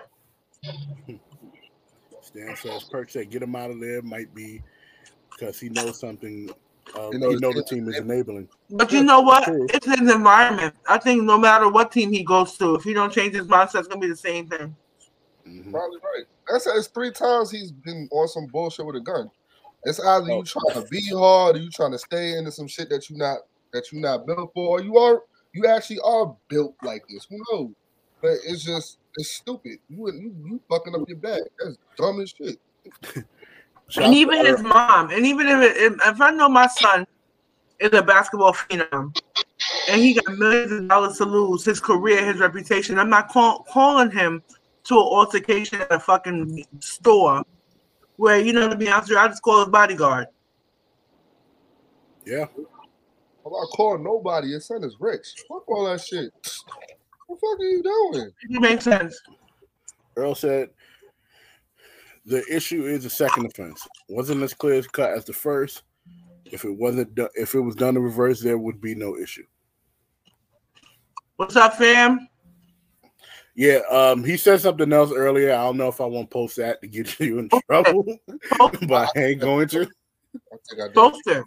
Stan says, Perk said, get him out of there. Might be because he knows something. Uh, You know, he know the team is enabling. But you know what? True. It's his environment. I think no matter what team he goes to, if he don't change his mindset, it's gonna be the same thing. Mhm. Probably right. That's it's three times he's been on some bullshit with a gun. It's either you trying to be hard or you trying to stay into some shit that you not that you not built for, or you are you actually are built like this. Who knows? But it's just it's stupid. You you, you fucking up your back. That's dumb as shit. And even his mom, and even if, it, if if I know my son is a basketball phenom, and he got millions of dollars to lose, his career, his reputation, I'm not call, calling him to an altercation at a fucking store where, you know, to be honest with you, I just call his bodyguard. Yeah. I'm not calling nobody. Your son is rich. Fuck all that shit. What the fuck are you doing? It makes sense. Earl said, the issue is the second offense. Wasn't as clear as cut as the first. If it wasn't, do- if it was done in reverse, there would be no issue. What's up, fam? Yeah, um, he said something else earlier. I don't know if I want to post that to get you in trouble, but I ain't going to. I think I did. Post it.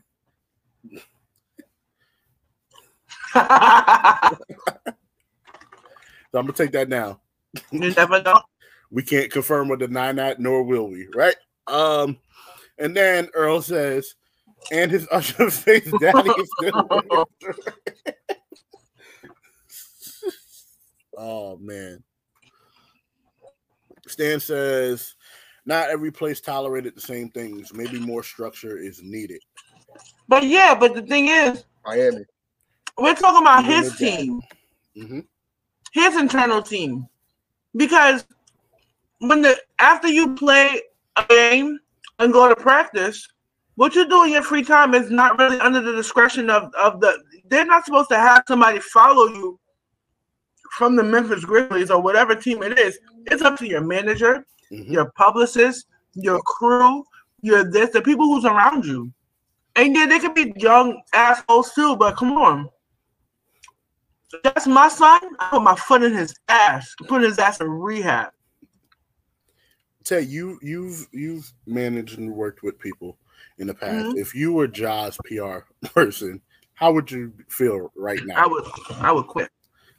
So I'm gonna take that down. You never know. We can't confirm or deny that, nor will we, right? Um, and then Earl says, and his Usher face daddy is still. Oh man. Stan says, not every place tolerated the same things. Maybe more structure is needed. But yeah, but the thing is, Miami. we're talking about Even his with that. team, Mm-hmm. his internal team, because when the after you play a game and go to practice, what you do in your free time is not really under the discretion of, of the. They're not supposed to have somebody follow you from the Memphis Grizzlies or whatever team it is. It's up to your manager, Mm-hmm. your publicist, your crew, your this, the people who's around you. And yeah, they could be young assholes too, but come on. That's my son. I put my foot in his ass. Put his ass in rehab. Tay, you you've you've managed and worked with people in the past. Mm-hmm. If you were Ja's P R person, how would you feel right now? I would I would quit.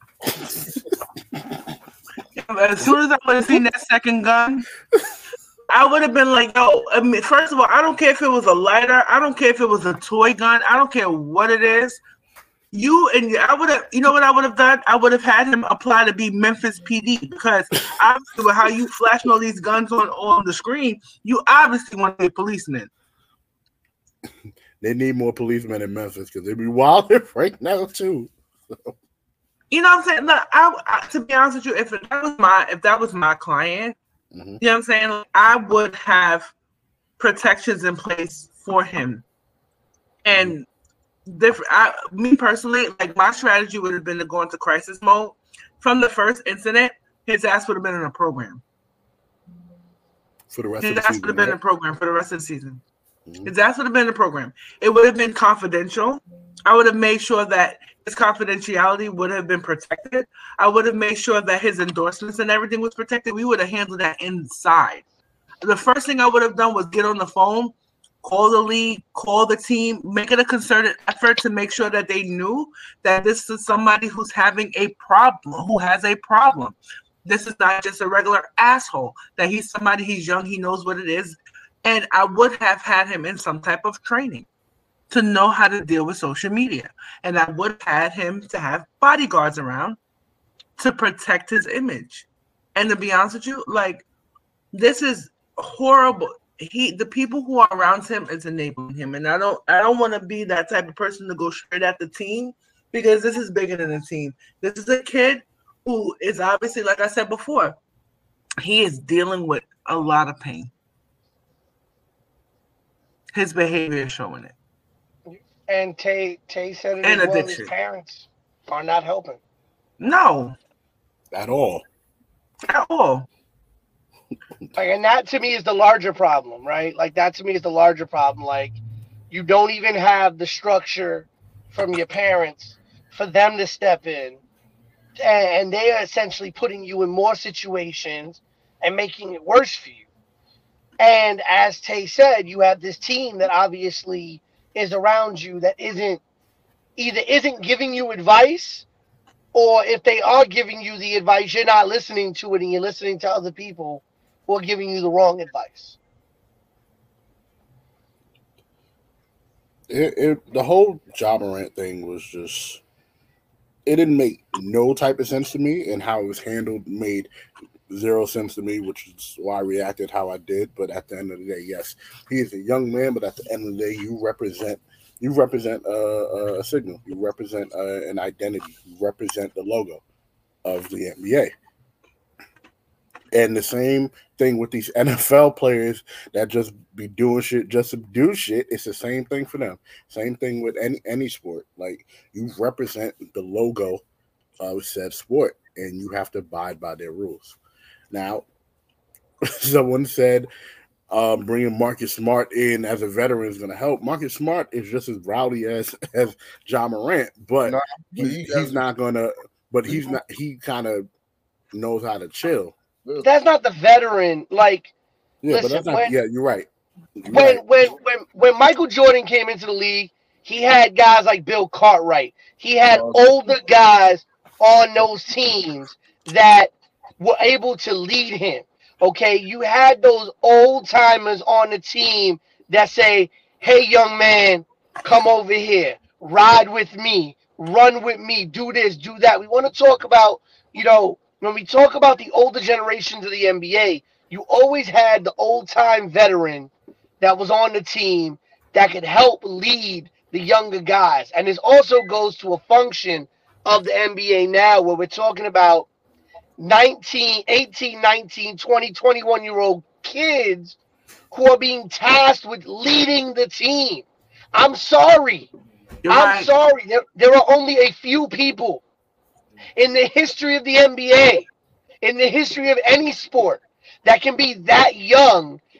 As soon as I would have seen that second gun, I would have been like, yo, I mean, first of all, I don't care if it was a lighter, I don't care if it was a toy gun, I don't care what it is. You and I would have, you know what I would have done? I would have had him apply to be Memphis P D because obviously with how you flashing all these guns on, on the screen, you obviously want to be a policeman. They need more policemen in Memphis because they be wilding right now too. So. You know what I'm saying? Look, I, I, to be honest with you, if that was my if that was my client, mm-hmm. you know what I'm saying? Like, I would have protections in place for him, and. Mm-hmm. Different. I, me personally, like my strategy would have been to go into crisis mode from the first incident. His ass would have been in a program. For the rest his of the ass season, would have been right? in a program for the rest of the season. Mm-hmm. His ass would have been in a program. It would have been confidential. I would have made sure that his confidentiality would have been protected. I would have made sure that his endorsements and everything was protected. We would have handled that inside. The first thing I would have done was get on the phone. Call the league, call the team, make it a concerted effort to make sure that they knew that this is somebody who's having a problem, who has a problem. This is not just a regular asshole, that he's somebody, he's young, he knows what it is. And I would have had him in some type of training to know how to deal with social media. And I would have had him to have bodyguards around to protect his image. And to be honest with you, like, this is horrible. He, the people who are around him is enabling him, and I don't, I don't want to be that type of person to go straight at the team because this is bigger than a team. This is a kid who is obviously, like I said before, he is dealing with a lot of pain. His behavior is showing it. And Tay, Tay said it And as well. addiction. His parents are not helping. No, At all. at all. Like, and that to me is the larger problem, right? Like that to me is the larger problem. Like, you don't even have the structure from your parents for them to step in, and they are essentially putting you in more situations and making it worse for you. And as Tay said, you have this team that obviously is around you that isn't either isn't giving you advice, or if they are giving you the advice, you're not listening to it and you're listening to other people or giving you the wrong advice. It, it the whole Ja Morant thing was just, it didn't make no type of sense to me, and how it was handled made zero sense to me, which is why I reacted how I did. But at the end of the day, yes, he is a young man, but at the end of the day, you represent you represent a, a signal, you represent a, an identity, you represent the logo of the N B A. And the same thing with these N F L players that just be doing shit just to do shit. It's the same thing for them. Same thing with any any sport. Like, you represent the logo of said sport, and you have to abide by their rules. Now, someone said um, bringing Marcus Smart in as a veteran is going to help. Marcus Smart is just as rowdy as as Ja Morant, but Nah, he, he- he's not going to. But he's not. He kind of knows how to chill. That's not the veteran. Like, Yeah, Listen, but that's not. when- yeah, you're right. You're when right. when when when Michael Jordan came into the league, he had guys like Bill Cartwright. He had Oh. older guys on those teams that were able to lead him. Okay, you had those old timers on the team that say, "Hey, young man, come over here, ride with me, run with me, do this, do that." We want to talk about, you know, when we talk about the older generations of the N B A, you always had the old time veteran that was on the team that could help lead the younger guys. And this also goes to a function of the N B A now, where we're talking about nineteen, eighteen, nineteen, twenty, twenty-one year old kids who are being tasked with leading the team. I'm sorry. You're I'm right. sorry. There, there are only a few people in the history of the N B A, in the history of any sport, that can be that young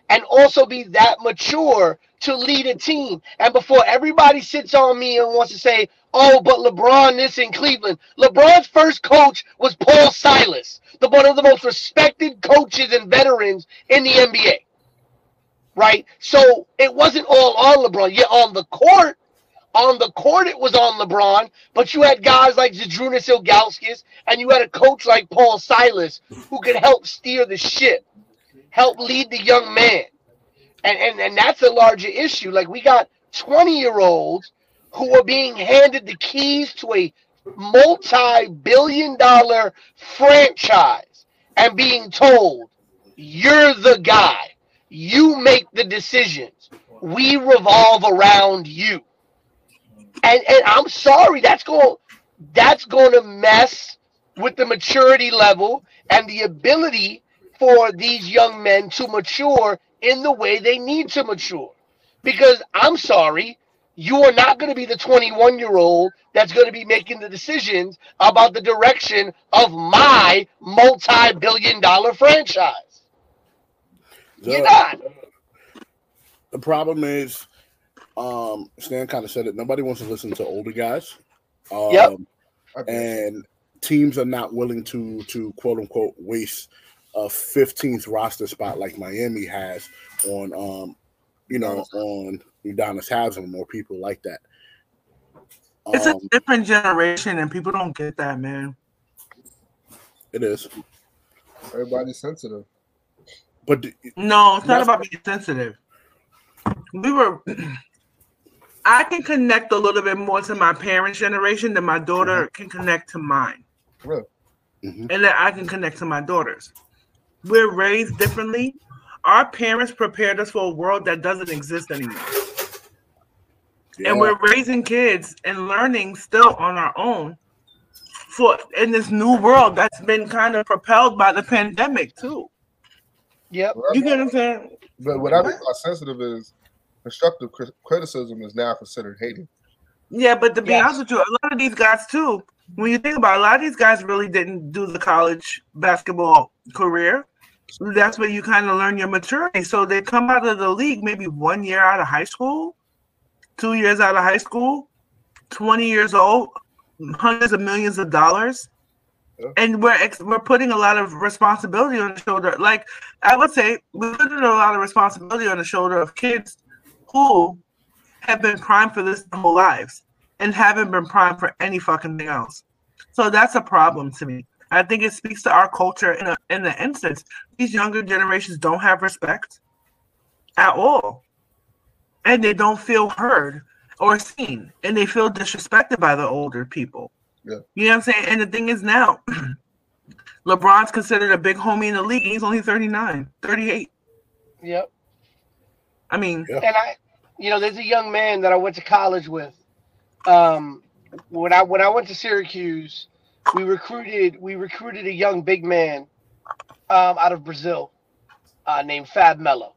and also be that mature to lead a team. And before everybody sits on me and wants to say, oh, but LeBron this in Cleveland. LeBron's first coach was Paul Silas, the one of the most respected coaches and veterans in the N B A. Right? So it wasn't all on LeBron. Yeah, on the court, on the court it was on LeBron, but you had guys like Zydrunas Ilgauskas, and you had a coach like Paul Silas who could help steer the ship, help lead the young man. And, and, and that's a larger issue. Like, we got twenty-year-olds who are being handed the keys to a multi-billion dollar franchise and being told, you're the guy. You make the decisions. We revolve around you. And and I'm sorry, that's going that's going to mess with the maturity level and the ability for these young men to mature in the way they need to mature. Because I'm sorry, you are not going to be the twenty-one-year-old that's going to be making the decisions about the direction of my multi-billion dollar franchise. The, You're not. The problem is, um, Stan kind of said it, nobody wants to listen to older guys. Um, Yep. And teams are not willing to, to quote unquote, waste a fifteenth roster spot like Miami has on, um, you know, on Udonis Haslem or people like that. It's Um, a different generation, and people don't get that, man. It is. Everybody's sensitive. But d- No, it's not That's- about being sensitive. We were. I can connect a little bit more to my parents' generation than my daughter can connect to mine, Really? mhm. and that I can connect to my daughters. We're raised differently. Our parents prepared us for a world that doesn't exist anymore. Yeah. And we're raising kids and learning still on our own for in this new world that's been kind of propelled by the pandemic too. Yep. You get what I'm saying? But what I mean by sensitive is constructive cri- criticism is now considered hating. Yeah, but to be Yes. honest with you, a lot of these guys too, when you think about it, a lot of these guys really didn't do the college basketball career. That's where you kind of learn your maturity. So they come out of the league maybe one year out of high school, two years out of high school, twenty years old, hundreds of millions of dollars. Yeah. And we're ex- we're putting a lot of responsibility on the shoulder. Like I would say, we're putting a lot of responsibility on the shoulder of kids who have been primed for this their whole lives and haven't been primed for any fucking thing else. So that's a problem to me. I think it speaks to our culture in a in the instance. These younger generations don't have respect at all. And they don't feel heard or seen. And they feel disrespected by the older people. Yeah. You know what I'm saying? And the thing is now, LeBron's considered a big homie in the league. He's only thirty-nine, thirty-eight. Yep. I mean, Yeah. And I, you know, there's a young man that I went to college with. Um, when I when I went to Syracuse, we recruited we recruited a young big man um, out of Brazil uh, named Fab Melo,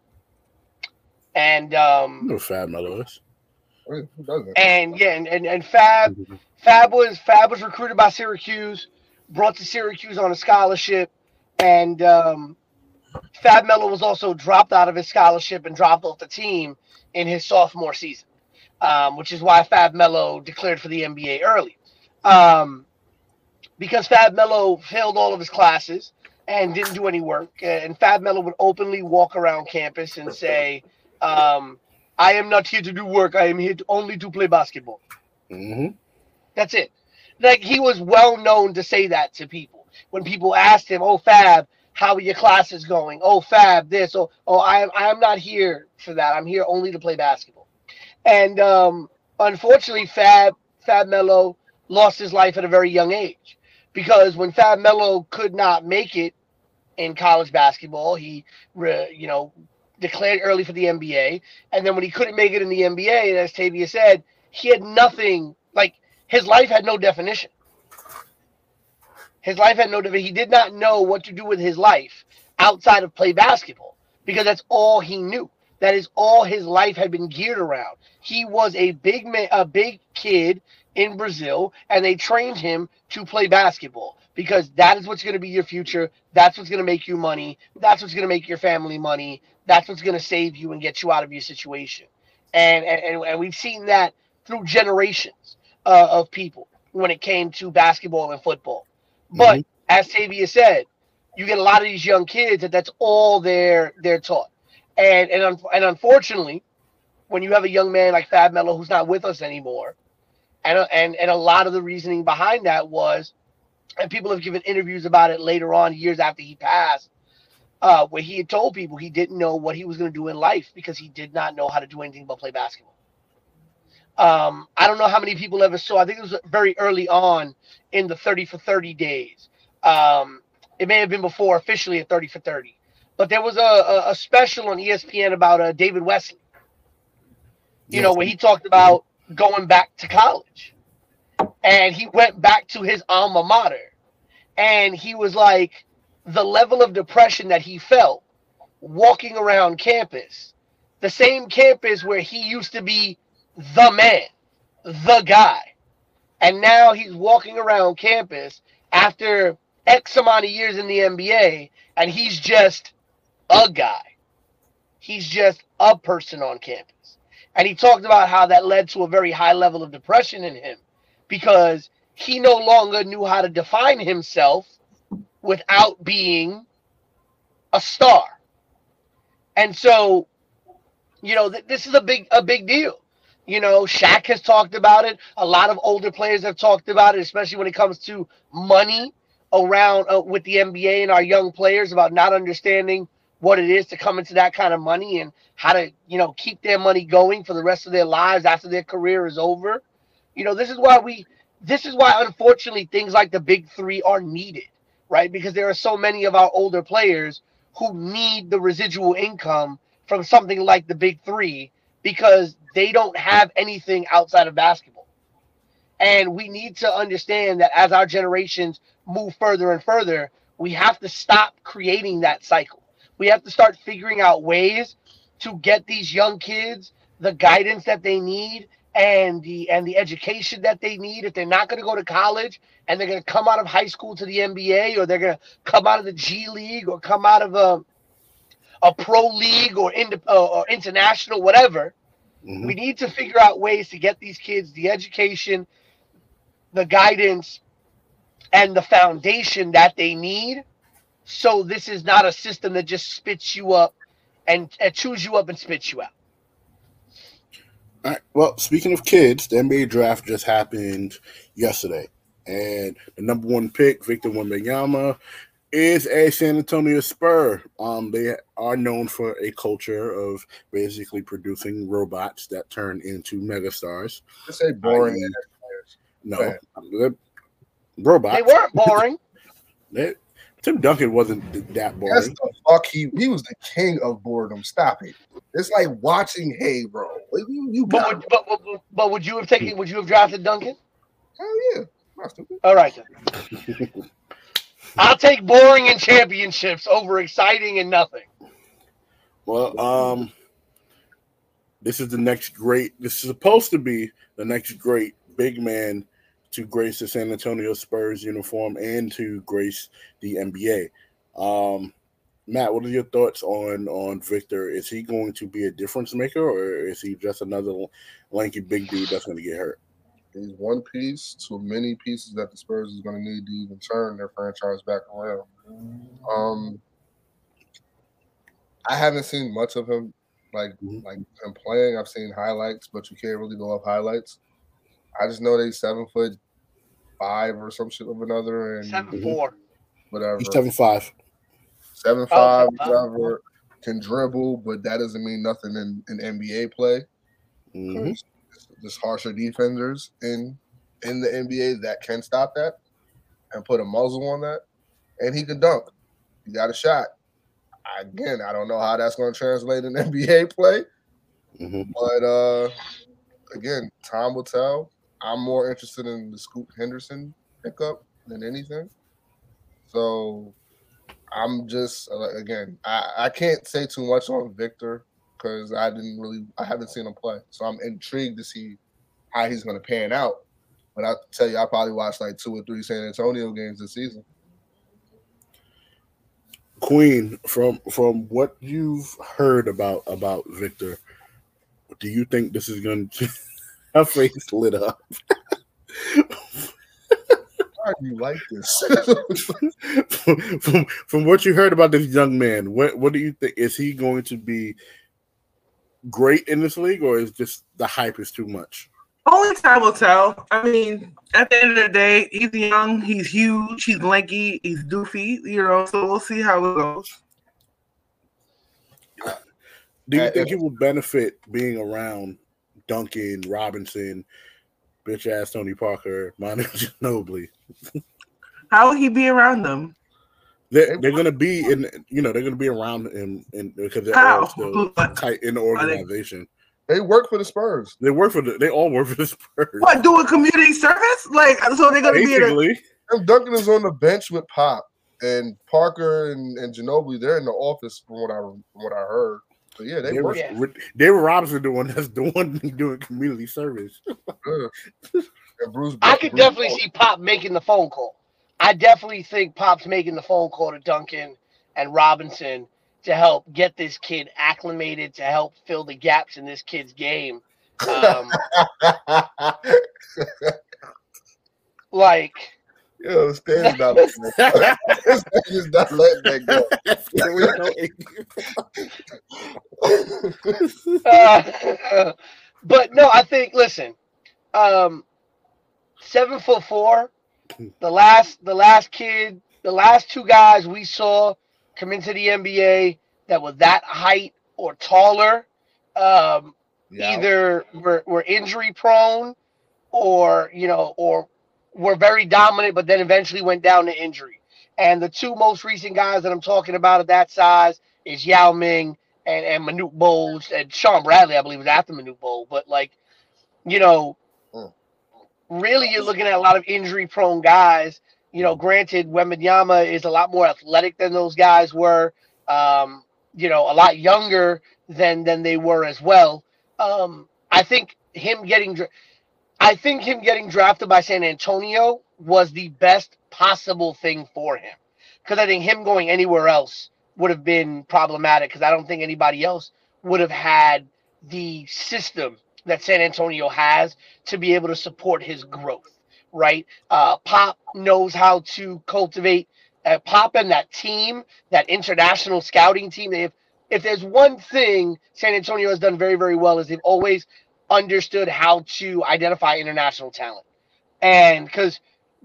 and You um, know Fab Melo is. I mean, who doesn't? and yeah, and, and, and Fab Fab was Fab was recruited by Syracuse, brought to Syracuse on a scholarship, and um, Fab Melo was also dropped out of his scholarship and dropped off the team in his sophomore season, um, which is why Fab Melo declared for the N B A early, um, because Fab Melo failed all of his classes and didn't do any work, and Fab Melo would openly walk around campus and say, um, "I am not here to do work. I am here to, only to play basketball." Mm-hmm. That's it. Like, he was well known to say that to people. When people asked him, "Oh, Fab, how are your classes going? Oh, Fab, this. Oh, oh, I I am not here for that. I'm here only to play basketball." And um, unfortunately, Fab Fab Melo lost his life at a very young age, because when Fab Melo could not make it in college basketball, he re, you know declared early for the N B A, and then when he couldn't make it in the N B A, as Tavia said, he had nothing. Like, his life had no definition. His life had no definition. He did not know what to do with his life outside of play basketball, because that's all he knew. That is all his life had been geared around. He was a big man, a big kid in Brazil, and they trained him to play basketball because that is what's going to be your future. That's what's going to make you money. That's what's going to make your family money. That's what's going to save you and get you out of your situation. And and, and we've seen that through generations uh, of people when it came to basketball and football. But Mm-hmm. as Tavia said, you get a lot of these young kids that that's all they're they're taught. And and and unfortunately, when you have a young man like Fab Melo who's not with us anymore, and and and a lot of the reasoning behind that was, and people have given interviews about it later on, years after he passed, uh, where he had told people he didn't know what he was going to do in life because he did not know how to do anything but play basketball. Um, I don't know how many people ever saw. I think it was very early on in the thirty for thirty days. Um, it may have been before officially at thirty for thirty, but there was a, a, a special on E S P N about uh, David Wesley. You Yes. know, where he talked about going back to college, and he went back to his alma mater, and he was like, the level of depression that he felt walking around campus, the same campus where he used to be the man, the guy. And now he's walking around campus after X amount of years in the N B A, and he's just a guy. He's just a person on campus. And he talked about how that led to a very high level of depression in him because he no longer knew how to define himself without being a star. And so, you know, th- this is a big a big deal. You know, Shaq has talked about it. A lot of older players have talked about it, especially when it comes to money around uh, with the N B A and our young players about not understanding what it is to come into that kind of money and how to, you know, keep their money going for the rest of their lives after their career is over. You know, this is why we, this is why, unfortunately, things like the big three are needed, right? Because there are so many of our older players who need the residual income from something like the big three because they don't have anything outside of basketball. And we need to understand that as our generations move further and further, we have to stop creating that cycle. We have to start figuring out ways to get these young kids the guidance that they need and the and the education that they need. If they're not going to go to college and they're going to come out of high school to the N B A, or they're going to come out of the G League, or come out of a a pro league, or, in, uh, or international, whatever, Mm-hmm. we need to figure out ways to get these kids the education, the guidance, and the foundation that they need. So this is not a system that just spits you up and, and chews you up and spits you out. All right. Well, speaking of kids, the N B A draft just happened yesterday, and the number one pick, Victor Wembanyama, is a San Antonio Spur. Um, they are known for a culture of basically producing robots that turn into megastars. I say boring. I mean, players. No, Go they're robots. They weren't boring. They- Tim Duncan wasn't th- that boring. That's the fuck he he was the king of boredom. Stop it. It's like watching Hey, bro. You, you But got would, but, but, but would you have taken? Would you have drafted Duncan? hell yeah. Not stupid. All right then. I'll take boring and championships over exciting and nothing. Well, um, this is the next great. This is supposed to be the next great big man to grace the San Antonio Spurs uniform and to grace the N B A. Um, Matt, what are your thoughts on on Victor? Is he going to be a difference maker, or is he just another lanky big dude that's going to get hurt? He's one piece to many pieces that the Spurs is going to need to even turn their franchise back around. Um, I haven't seen much of him, like Mhm. like him playing. I've seen highlights, but you can't really go off highlights. I just know that he's seven foot five or some shit of another, and Seven four. whatever. He's seven five. Seven five, Oh, whatever. Can dribble, but that doesn't mean nothing in, in N B A play. Mm-hmm. There's harsher defenders in in the N B A that can stop that and put a muzzle on that, and he can dunk. He got a shot. Again, I don't know how that's going to translate in N B A play, Mm-hmm. but uh, again, time will tell. I'm more interested in the Scoot Henderson pickup than anything. So I'm just uh, again, I, I can't say too much on Victor because I didn't really, I haven't seen him play. So I'm intrigued to see how he's going to pan out. But I tell you, I probably watched like two or three San Antonio games this season. Queen, from from what you've heard about about Victor, do you think this is going to? Her face lit up. Why do you like this? from, from, from what you heard about this young man, what what do you think? Is he going to be great in this league, or is just the hype is too much? Only time will tell. I mean, at the end of the day, he's young, he's huge, he's lanky, he's doofy, you know, so we'll see how it goes. Do you think he will benefit being around Duncan, Robinson, bitch ass Tony Parker, Manu Ginobili? How will he be around them? They're, they're gonna be in, you know, they're gonna be around him, and because they're How? all still tight in the organization. They work for the Spurs. They work for the. They all work for the Spurs. What, doing community service? Like, so they're gonna Basically. be in And Duncan is on the bench with Pop, and Parker and, and Ginobili. They're in the office from what I from what I heard. So yeah, they, they work. were, David Robinson, the one that's the one doing community service. And Bruce, I could Bruce definitely see Pop making the phone call. I definitely think Pop's making the phone call to Duncan and Robinson to help get this kid acclimated, to help fill the gaps in this kid's game. Um, like, yo, Stan's not letting that go. Stan's not letting that go. uh, but no, I think. Listen, um, seven foot four. The last, the last kid, the last two guys we saw come into the N B A that were that height or taller, um, Yeah. either were, were injury prone, or you know, or were very dominant, but then eventually went down to injury. And the two most recent guys that I'm talking about of that size is Yao Ming and, and Manute Bol, and Sean Bradley, I believe, was after Manute Bol. But like, you know, Mm. really you're looking at a lot of injury prone guys. You know, granted, Wembanyama is a lot more athletic than those guys were. Um, you know, a lot younger than than they were as well. Um, I think him getting, dra- I think him getting drafted by San Antonio was the best possible thing for him, because I think him going anywhere else would have been problematic, because I don't think anybody else would have had the system that San Antonio has to be able to support his growth. Right? Uh, Pop knows how to cultivate. Uh, Pop and that team, that international scouting team. They have, if there's one thing San Antonio has done very, very well, is they've always understood how to identify international talent. And because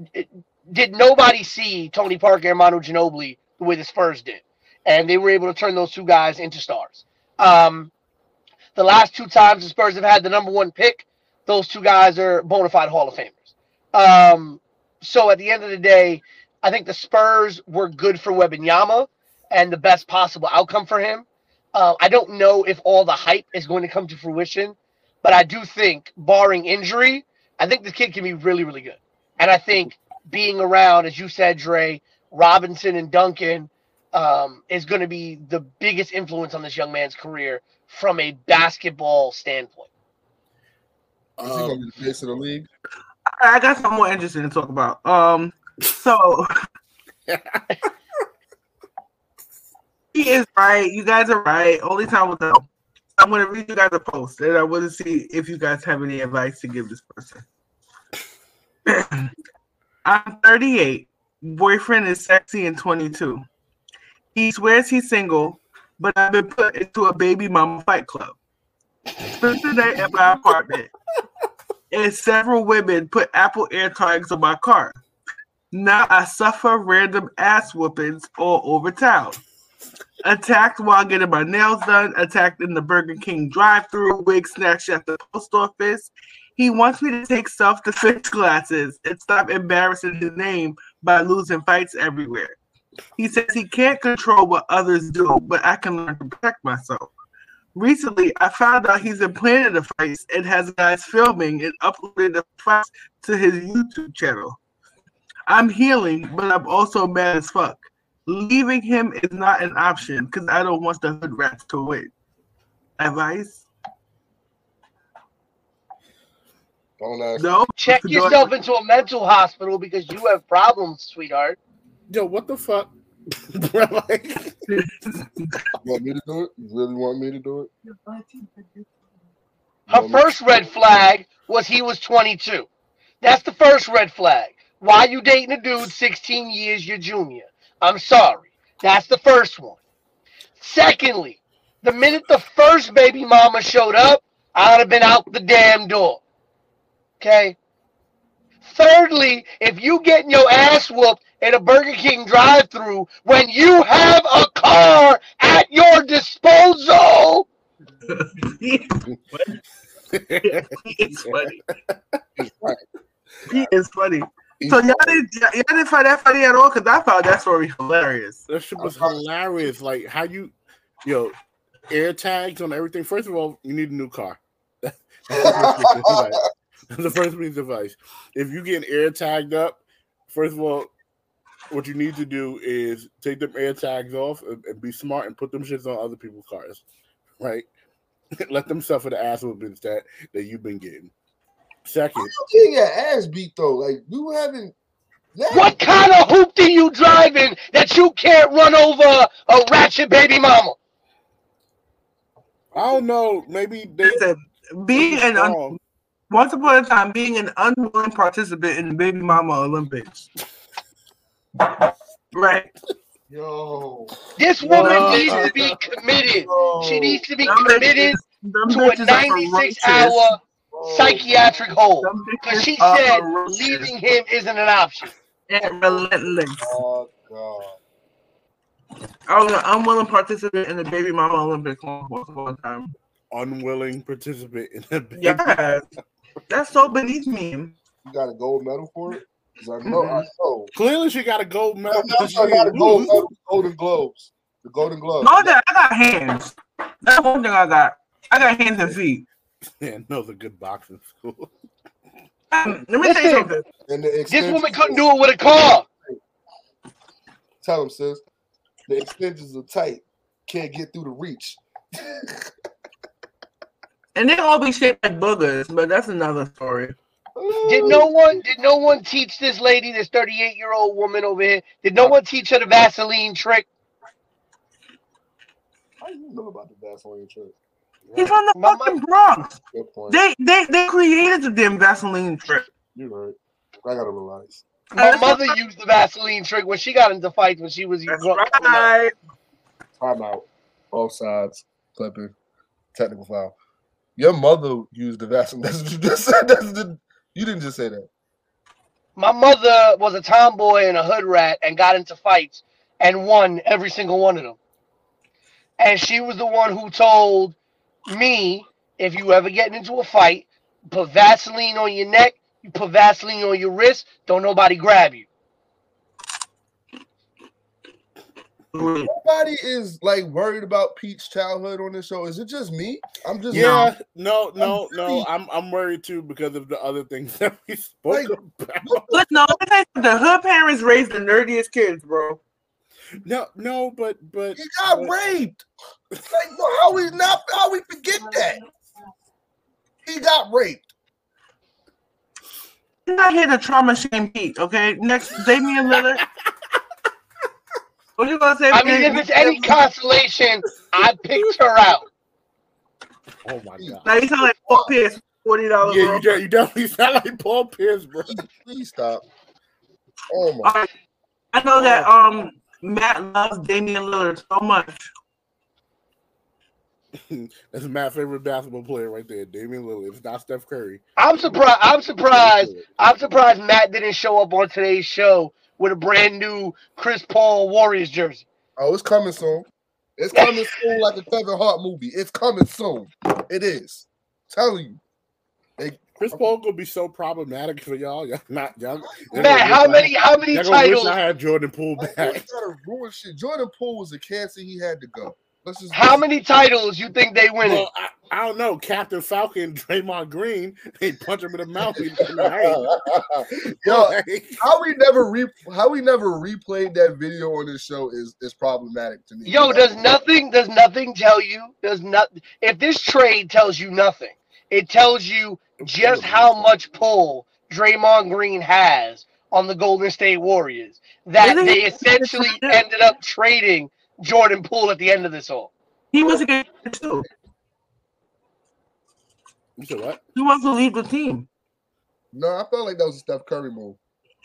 did nobody see Tony Parker and Manu Ginobili the way the Spurs did, and they were able to turn those two guys into stars. Um, the last two times the Spurs have had the number one pick, those two guys are bona fide Hall of Famers. Um, so at the end of the day, I think the Spurs were good for Wembanyama and the best possible outcome for him. Uh, I don't know if all the hype is going to come to fruition, but I do think, barring injury, I think this kid can be really, really good. And I think being around, as you said, Dre, Robinson and Duncan um, is going to be the biggest influence on this young man's career from a basketball standpoint. Is he going to be the face of the league? I got something more interesting to talk about. Um, so he is right. You guys are right. Only time will tell. I'm going to read you guys a post, and I want to see if you guys have any advice to give this person. I'm thirty-eight. Boyfriend is sexy and twenty-two. He swears he's single, but I've been put into a baby mama fight club. Spent the night at my apartment, and several women put Apple AirTags on my car. Now I suffer random ass whoopings all over town. Attacked while getting my nails done, attacked in the Burger King drive-thru, wig snatched at the post office. He wants me to take self-defense classes and stop embarrassing his name by losing fights everywhere. He says he can't control what others do, but I can learn to protect myself. Recently, I found out he's been planning the fights and has guys filming and uploading the fights to his YouTube channel. I'm healing, but I'm also mad as fuck. Leaving him is not an option because I don't want the hood rats to win. Advice? Don't ask. No. Check yourself into a mental hospital because you have problems, sweetheart. Yo, what the fuck? Bro, like, You want me to do it? You really want me to do it? Her first red flag was he was twenty-two. That's the first red flag. Why you dating a dude sixteen years your junior? I'm sorry. That's the first one. Secondly, the minute the first baby mama showed up, I would have been out the damn door. Okay? Thirdly, if you getting your ass whooped in a Burger King drive-thru when you have a car at your disposal, He is funny. He is funny. So y'all didn't, y'all didn't find that funny at all? Because I found that story hilarious. that shit was hilarious. Like how you, yo, air tags on everything. First of all, you need a new car. That's the first piece of advice. That's the first piece of advice. If you get air tagged up, first of all, what you need to do is take them air tags off and, and be smart and put them shits on other people's cars, right? Let them suffer the ass whoopings that that you've been getting. Second, You getting your ass beat though. Like you haven't. Yeah. what kind of hoopty you driving that you can't run over a ratchet baby mama? I don't know. Maybe they Listen, being an un- wrong. once upon a time being an unwilling participant in the Baby Mama Olympics. Right. Yo. This woman Yo. needs to be committed. She needs to be Them committed bitches- them to a bitches are ninety-six ferocious. hour psychiatric hold. Them Because bitches she are said ferocious leaving him isn't an option. and relentless. Oh God. I was an unwilling participant in the Baby Mama Olympics once upon a time. Unwilling participant in the baby. Yeah, that's so beneath me. You got a gold medal for it? 'Cause I know. I know. Clearly, she got a gold medal. I got a gold medal. Golden Globes. The Golden Globes. No, that I got hands. That's one thing I got. I got hands and feet. Man, those are good boxing school. Um, let me tell you Listen. something. And the This extensions- woman couldn't do it with a car. Tell him, sis. The extensions are tight. Can't get through the reach. And they all be shaped like boogers, but that's another story. Did no one did no one teach this lady, this thirty-eight year old woman over here, did no one teach her the Vaseline trick? How do you know about the Vaseline trick? He's from the My fucking Bronx. Good point. They they they created the damn Vaseline trick. You're right. I gotta relax. My mother used the Vaseline trick when she got into fights when she was That's young. right. Time out. Both sides. Clipping. Technical foul. Your mother used the Vaseline. That's what you just said. That's the, you didn't just say that. My mother was a tomboy and a hood rat and got into fights and won every single one of them. And she was the one who told me, if you ever get into a fight, put Vaseline on your neck, you put Vaseline on your wrist, don't nobody grab you. Nobody is like worried about Pete's childhood on this show. Is it just me? I'm just Yeah, no, no, I'm no. really- I'm I'm worried too because of the other things that we spoke Like, about. Look, no, let me tell you something. The hood parents raised the nerdiest kids, bro. No, no, but but He got but- raped. Like, how we not? How we forget that? He got raped. You're not here to trauma shame Pete, okay? Next, Damian Lillard. What you gonna say? I mean, if it's any consolation, I picked her out. Oh my god. Now you sound like Paul Pierce, forty dollars. Yeah, you, de- you definitely sound like Paul Pierce, bro. Please, please stop. Oh my! All right. I know that um Matt loves Damian Lillard so much. That's Matt's favorite basketball player right there, Damian Lillard. It's not Steph Curry. I'm surprised. I'm surprised. I'm surprised Matt didn't show up on today's show with a brand new Chris Paul Warriors jersey. Oh, it's coming soon. It's coming soon, like a Kevin Hart movie. It's coming soon. It is. telling you. They, Chris Paul gonna be so problematic for y'all. Y'all not y'all. y'all Matt, gonna how wish many I, how many y'all gonna wish titles? I had Jordan Poole like, back. they gotta ruin shit. Jordan Poole was a cancer. He had to go. Let's just. How many titles you think they winning? Well, I, I don't know. Captain Falcon, Draymond Green, they punch him in the mouth in the night. Yo, how we never re how we never replayed that video on this show is is problematic to me. Yo, does nothing does nothing tell you? Does not if this trade tells you nothing? it tells you just how much pull Draymond Green has on the Golden State Warriors that Isn't they he- essentially ended up trading Jordan Poole at the end of this all. He was against it too. You said what? He wants to leave the team. No, I felt like that was a Steph Curry move.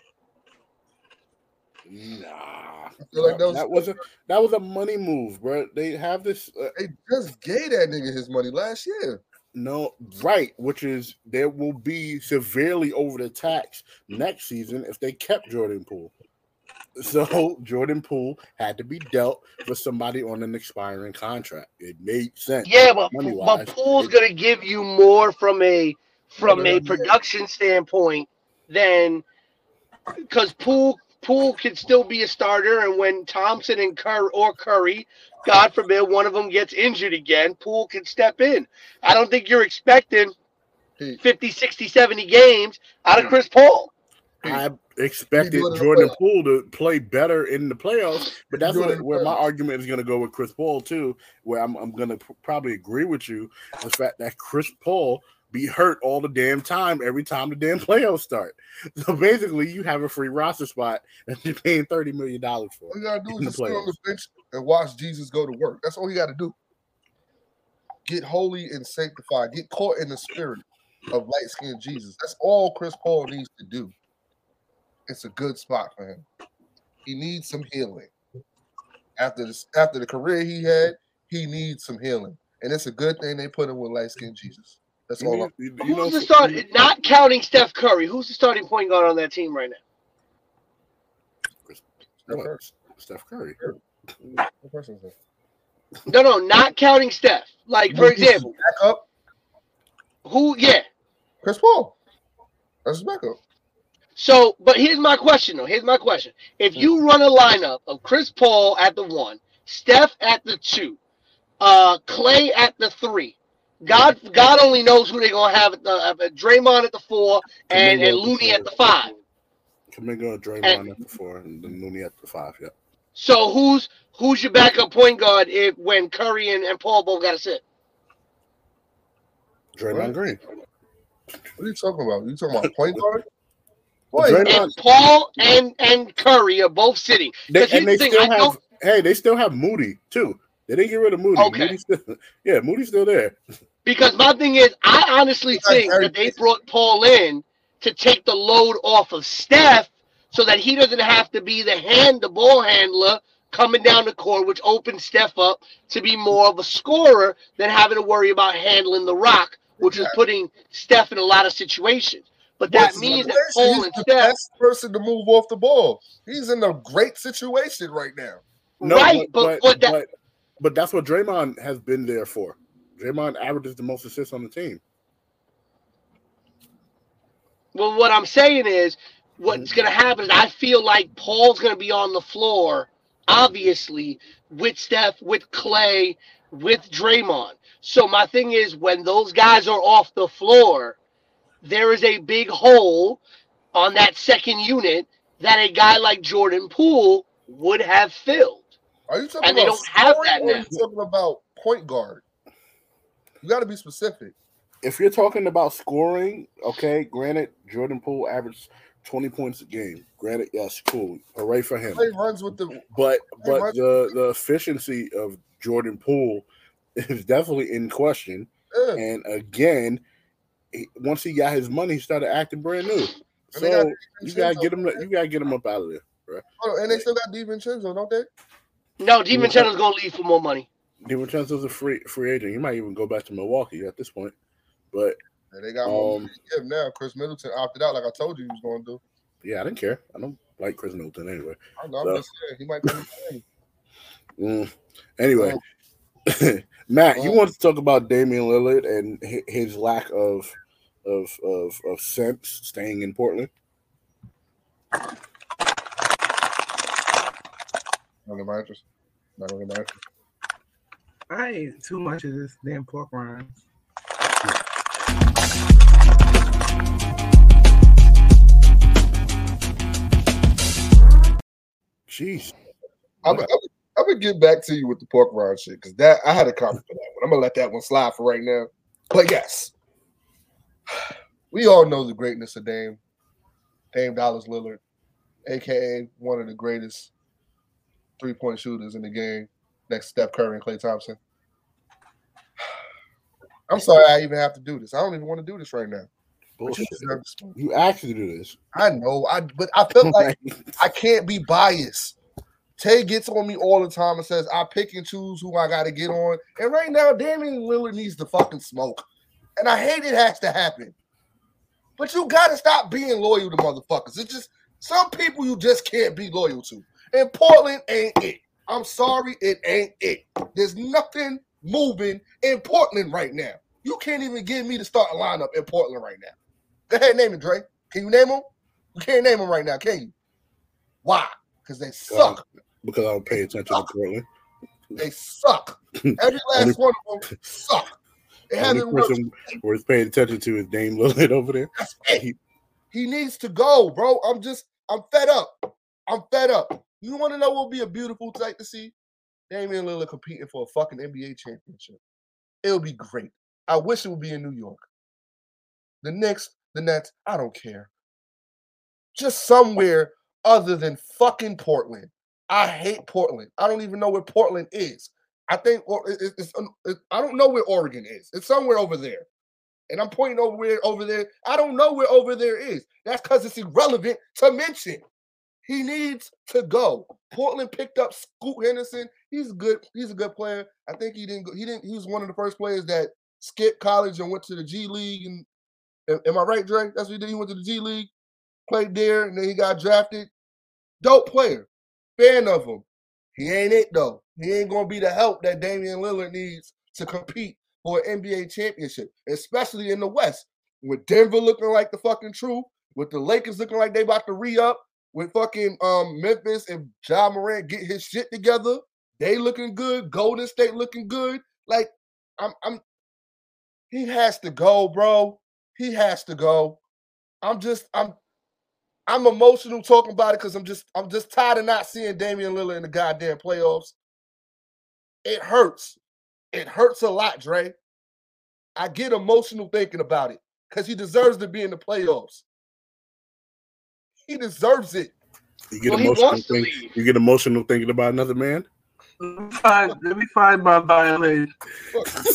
Nah, I feel like that was, that was a that was a money move, bro. They have this. Uh, they just gave that nigga his money last year. No, right, which is there will be severely over the tax next season if they kept Jordan Poole. So Jordan Poole had to be dealt for somebody on an expiring contract. It made sense. Yeah, but money-wise. but Poole's It- gonna give you more from a from Yeah, a yeah. production standpoint than because Poole Poole can still be a starter, and when Thompson and Curry or Curry, God forbid, one of them gets injured again, Poole can step in. I don't think you're expecting He, fifty, sixty, seventy games out of Chris Paul. I expected He doing it in the Jordan playoffs. Poole to play better in the playoffs, but that's doing it what, in the where my playoffs. argument is going to go with Chris Paul too. Where I'm, I'm going to p- probably agree with you, the fact that Chris Paul be hurt all the damn time every time the damn playoffs start. So basically, you have a free roster spot that you're paying thirty million dollars for. all you gotta do in is the just sit on the playoffs. bench and watch Jesus go to work. That's all you gotta do. Get holy and sanctified. Get caught in the spirit of light skinned Jesus. That's all Chris Paul needs to do. It's a good spot for him. He needs some healing. After this, after the career he had, he needs some healing. And it's a good thing they put him with light skinned Jesus. That's all. I'm, You, you know, Who's the start? Not counting Steph Curry, who's the starting point guard on that team right now? what? Steph Curry. what person is that? No, no, not counting Steph. Like for example, Back up, who? Yeah. Chris Paul. That's his backup. So, but here's my question, though. Here's my question. If you run a lineup of Chris Paul at the one, Steph at the two, uh, Clay at the three, God God only knows who they're going to have at the uh, Draymond at the four and, and Looney at the five. Kaminga and Draymond And- at the four, and then Looney at the five. Yeah. So who's who's your backup point guard if when Curry and, and Paul both got to sit? Draymond What? Green. What are you talking about? You talking about point guard? Boy, Draymond- If Paul and, and Curry are both sitting. They, 'Cause here's and they the thing, still I have. don't- Hey, they still have Moody too. They didn't get rid of Moody. Okay. Moody's still, yeah, Moody's still there. Because my thing is, I honestly He's not think very that they big. brought Paul in to take the load off of Steph so that he doesn't have to be the hand, the ball handler coming down the court, which opens Steph up to be more of a scorer than having to worry about handling the rock, which is putting Steph in a lot of situations. But that What means that situation? Paul He's and the Steph, best person to move off the ball. He's in a great situation right now. No, right? but But, but, but that, but but that's what Draymond has been there for. Draymond averages the most assists on the team. well, what I'm saying is, what's going to happen is I feel like Paul's going to be on the floor, obviously, with Steph, with Clay, with Draymond. So my thing is, when those guys are off the floor, there is a big hole on that second unit that a guy like Jordan Poole would have filled. Are you talking And they about don't have scoring that or are now. you talking about point guard? You got to be specific. If you're talking about scoring, okay, granted, Jordan Poole averaged twenty points a game. Granted, yes, cool. Hooray for him. Clay runs with the But but runs- the, the efficiency of Jordan Poole is definitely in question. yeah. And again, he, once he got his money, he started acting brand new. And they got So you gotta get him. You gotta get him up out of there. Oh, and they still got DiVincenzo, don't they? No, DiVincenzo's going to leave for more money. DiVincenzo's a free free agent. He might even go back to Milwaukee at this point. But And they got more um, money to give now. Chris Middleton opted out, like I told you he was going to do. yeah, I didn't care. I don't like Chris Middleton anyway. I know, I'm So- just saying he might come in. Mm. Anyway, Matt, you want to talk about Damian Lillard and hi- his lack of of of, of sense staying in Portland? Not in my interest. Not in my interest. I ate too much of this damn pork rinds. Jeez. I'm, I'm, I'm gonna get back to you with the pork rind shit because that I had a comment for that one. I'm gonna let that one slide for right now. But yes, We all know the greatness of Dame, Dame Dallas Lillard, aka one of the greatest three-point shooters in the game, next to Steph Curry and Klay Thompson. I'm sorry I even have to do this. I don't even want to do this right now. But you, deserve this. You actually do this. I know. I but I felt like I can't be biased. Tay gets on me all the time and says I pick and choose who I got to get on. And right now, Damian Lillard needs to fucking smoke. And I hate it has to happen. But you got to stop being loyal to motherfuckers. It's just some people you just can't be loyal to. And Portland ain't it. I'm sorry, it ain't it. There's nothing moving in Portland right now. You can't even get me to start a lineup in Portland right now. Go ahead, name it, Dre. Can you name them? You can't name them right now, can you? Why? Because they suck. Because I don't pay attention to Portland. They suck. Every last one of them suck. They haven't worked. The person worth paying attention to is Dame Lillard over there. That's it. He, he needs to go, bro. I'm just, I'm fed up. I'm fed up. You want to know what would be a beautiful sight to see? Damian Lillard competing for a fucking N B A championship. It would be great. I wish it would be in New York. The Knicks, the Nets, I don't care. Just somewhere other than fucking Portland. I hate Portland. I don't even know where Portland is. I think it's, it's, it's I don't know where Oregon is. It's somewhere over there. And I'm pointing over where over there. I don't know where over there is. That's because it's irrelevant to mention. He needs to go. Portland picked up Scoot Henderson. He's good. He's a good player. I think he didn't go, he didn't he was one of the first players that skipped college and went to the G League. And am I right, Dre? That's what he did. He went to the G League, played there, and then he got drafted. Dope player. Fan of him. He ain't it though. He ain't gonna be the help that Damian Lillard needs to compete for an N B A championship, especially in the West. With Denver looking like the fucking truth, with the Lakers looking like they about to re-up, with fucking um, Memphis and Ja Morant get his shit together, they looking good. Golden State looking good. Like, I'm, I'm. He has to go, bro. He has to go. I'm just, I'm, I'm emotional talking about it because I'm just, I'm just tired of not seeing Damian Lillard in the goddamn playoffs. It hurts. It hurts a lot, Dre. I get emotional thinking about it because he deserves to be in the playoffs. He deserves it. You get Well, he emotional. wants to Think, leave. you get emotional thinking about another man. Let me find, let me find my violation. Fuck you,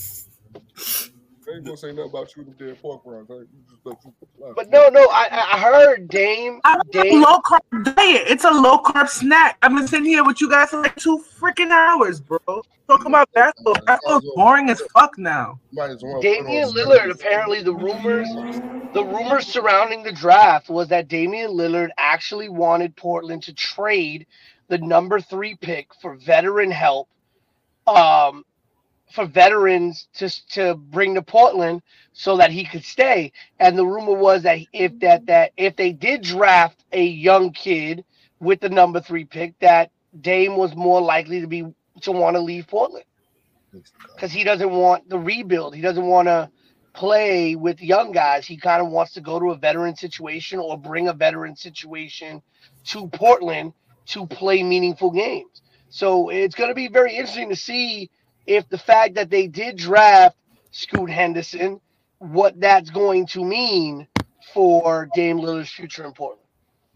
I ain't gonna say nothing about shooting dead pork rinds. But no, no, I, I heard Dame. I'm a Dame. low carb diet. It's a low carb snack. I've been sitting here with you guys for like two freaking hours, bro. Talking about basketball. Basketball's boring as fuck now. Might as well Damian Lillard, apparently the rumors, the rumors surrounding the draft was that Damian Lillard actually wanted Portland to trade the number three pick for veteran help, um, for veterans to to bring to Portland so that he could stay. And the rumor was that if that that if they did draft a young kid with the number three pick, that Dame was more likely to be to want to leave Portland because he doesn't want the rebuild. He doesn't want to play with young guys. He kind of wants to go to a veteran situation or bring a veteran situation to Portland to play meaningful games. So it's going to be very interesting to see if the fact that they did draft Scoot Henderson, what that's going to mean for Dame Lillard's future in Portland.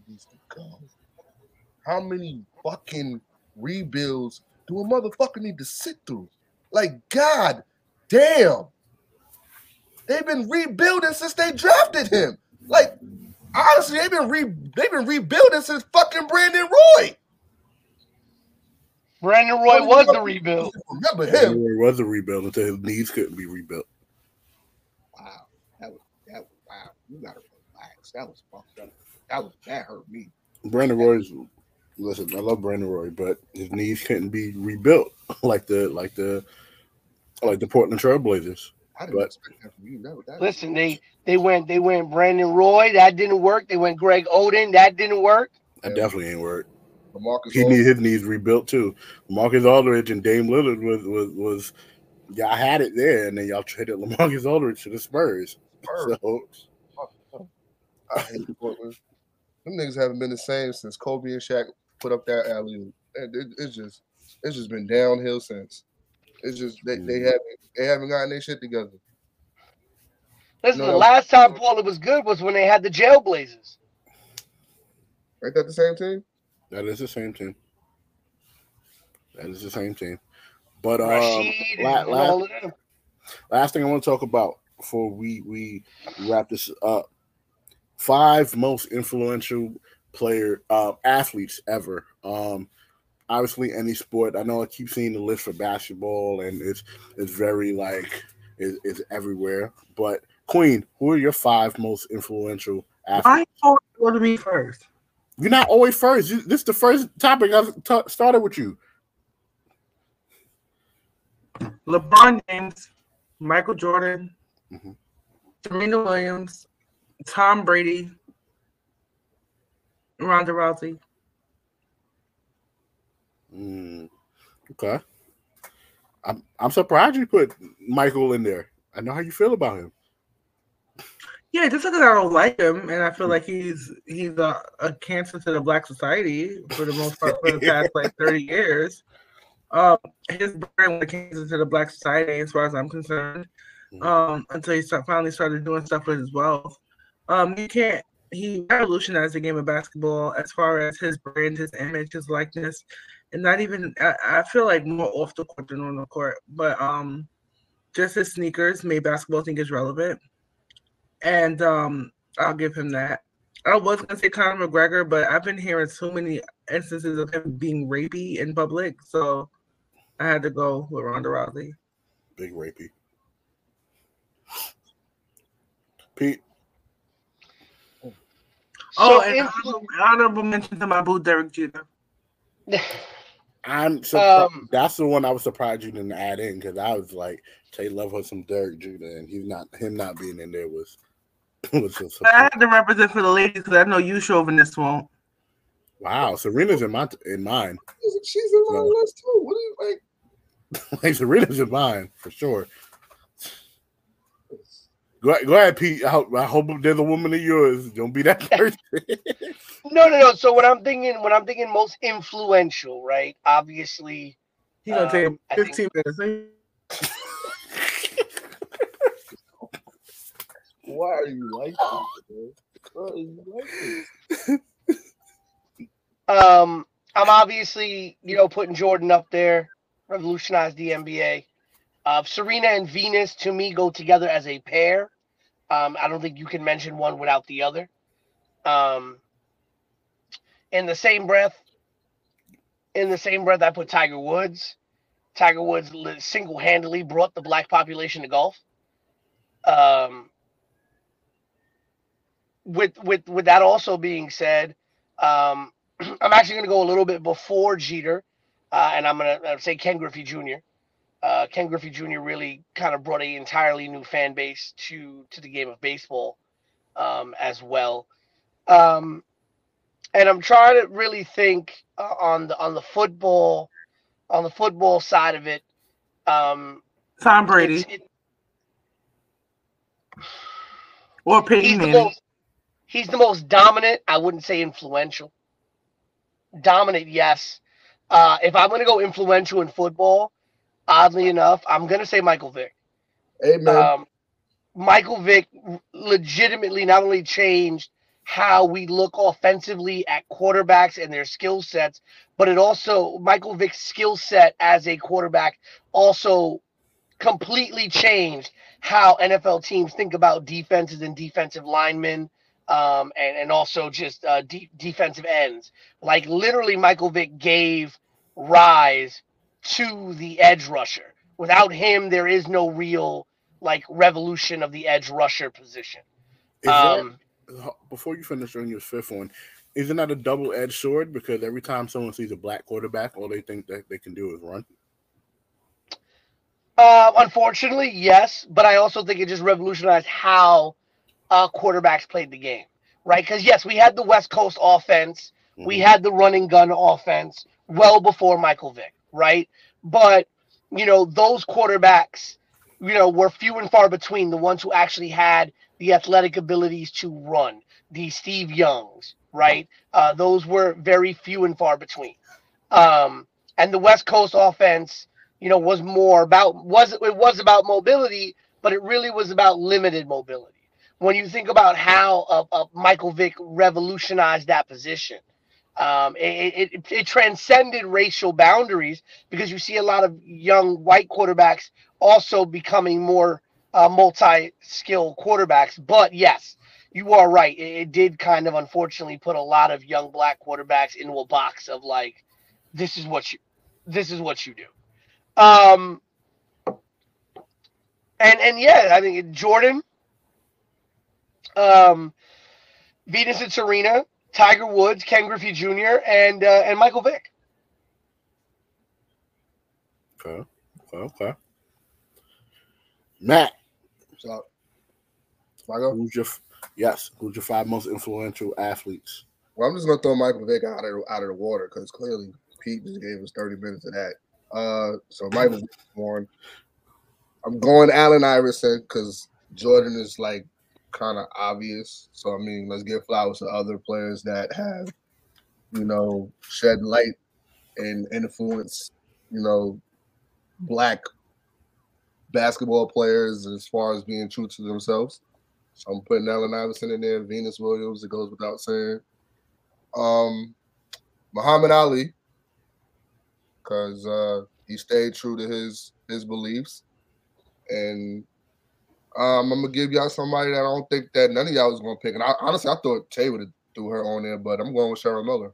How many fucking rebuilds do a motherfucker need to sit through? Like, God damn. They've been rebuilding since they drafted him. Like, honestly, they've been re- they've been rebuilding since fucking Brandon Roy. Brandon Roy was the rebuild. Remember him? Brandon Roy was a rebuild until his knees couldn't be rebuilt. Wow, that was that. Was, wow, you gotta relax. That was fucked up. That was that hurt me. Brandon Roy's listen. I love Brandon Roy, but his knees couldn't be rebuilt like the like the like the Portland Trailblazers. I didn't But- expect that from you. That, that, Listen, they they went they went Brandon Roy, that didn't work. They went Greg Oden, that didn't work. That definitely ain't work. Marcus He needed his knees rebuilt too. Marcus Aldridge and Dame Lillard was was was y'all had it there, and then y'all traded LaMarcus Aldridge to the Spurs. So I hate Portland. Them niggas haven't been the same since Kobe and Shaq put up that alley oop. It, it, it's just it's just been downhill since. It's just they, they haven't they haven't gotten their shit together. Listen, No, the that- last time Paula was good was when they had the Jailblazers. Ain't that the same team? That is the same team. That is the same team. But um, Rashid la- and la- all of them. last thing I want to talk about before we we wrap this up: five most influential player uh, athletes ever. Um, obviously, any sport. I know I keep seeing the list for basketball, and it's it's very like it's, it's everywhere. But Queen, who are your five most influential athletes? Why you go to me first? You're not always first. You, this is the first topic I t- started with you. LeBron James, Michael Jordan, Mhm. Serena Williams, Tom Brady, Ronda Rousey. Mm, okay. I'm I'm surprised you put Michael in there. I know how you feel about him. Yeah, just because I don't like him, and I feel like he's he's a, a cancer to the black society for the most part for the past like thirty years. Um, his brand was a cancer to the black society, as far as I'm concerned. Um, until he start, finally started doing stuff with his wealth. Um, you can't. He revolutionized the game of basketball as far as his brand, his image, his likeness, and not even. I, I feel like more off the court than on the court, but um, just his sneakers made basketball sneakers relevant. And um, I'll give him that. I was gonna say Conor McGregor, but I've been hearing so many instances of him being rapey in public, so I had to go with Ronda Rousey. Big rapey. Pete. Oh, So and influ- honorable, honorable mention to my boo, Derek Jeter. I'm surprised. Um, That's the one I was surprised you didn't add in because I was like, Tay love her some Derek Jeter, and he's not him not being in there was was just I had to represent for the ladies because I know you chauvinists won't. wow. Serena's in my in mine. She's in my No. list too. What do you like? Like Serena's in mine for sure. Go, go ahead, Pete. I hope, I hope there's a woman of yours. Don't be that person. no, no, no. So when I'm thinking, when I'm thinking most influential, right? Obviously, He gonna take Um, I him think- fifteen minutes. Why are you like this, man? Why are you like this? um, I'm obviously, you know, putting Jordan up there, revolutionized the N B A. Uh, Serena and Venus to me go together as a pair. Um, I don't think you can mention one without the other. Um, in the same breath, in the same breath, I put Tiger Woods. Tiger Woods li- single-handedly brought the black population to golf. Um, with with with that also being said, um, I'm actually going to go a little bit before Jeter, uh, and I'm going to say Ken Griffey Junior Uh, Ken Griffey Junior really kind of brought an entirely new fan base to to the game of baseball um, as well. Um, and I'm trying to really think uh, on the on the football on the football side of it. Um, Tom Brady it's- it- or Peyton he's the Manning. most he's the most dominant. I wouldn't say influential. Dominant, yes. Uh, if I'm going to go influential in football, oddly enough, I'm going to say Michael Vick. Amen. Um, Michael Vick legitimately not only changed how we look offensively at quarterbacks and their skill sets, but it also, Michael Vick's skill set as a quarterback also completely changed how N F L teams think about defenses and defensive linemen, um, and, and also just uh, de- defensive ends. Like literally Michael Vick gave rise to the edge rusher. Without him, there is no real like revolution of the edge rusher position. Is Um, that, before you finish on your fifth one, isn't that a double-edged sword? Because every time someone sees a black quarterback, all they think that they can do is run. Uh, unfortunately, yes, but I also think it just revolutionized how uh, quarterbacks played the game, right? Because yes, we had the West Coast offense, we Mhm. had the running gun offense well before Michael Vick, right? But you know, those quarterbacks, you know, were few and far between. The ones who actually had the athletic abilities to run, the Steve Youngs, right? Uh, those were very few and far between. Um, and the West Coast offense, you know, was more about was it was about mobility, but but it really was about limited mobility. When you think about how uh, uh, Michael Vick revolutionized that position, um, it, it, it transcended racial boundaries because you see a lot of young white quarterbacks also becoming more uh, multi-skill quarterbacks. But yes, you are right. It, it did kind of unfortunately put a lot of young black quarterbacks into a box of like, this is what you, this is what you do. Um, and and yeah, I think Jordan. Um, Venus and Serena, Tiger Woods, Ken Griffey Junior, and uh, and Michael Vick. Okay, okay, okay. Matt, what's up? Michael? Who's your yes? Who's your five most influential athletes? Well, I'm just gonna throw Michael Vick out of out of the water because clearly Pete just gave us thirty minutes of that. Uh, so Michael Vick one. I'm going Allen Iverson because Jordan is like kind of obvious. So I mean, let's give flowers to other players that have, you know, shed light and influence, you know, black basketball players as far as being true to themselves. So I'm putting Allen Iverson in there, Venus Williams, it goes without saying. Um, Muhammad Ali, because uh, he stayed true to his his beliefs. And um, I'm gonna give y'all somebody that I don't think that none of y'all was gonna pick. And I, honestly, I thought Tay would have threw her on there, but I'm going with Cheryl Miller,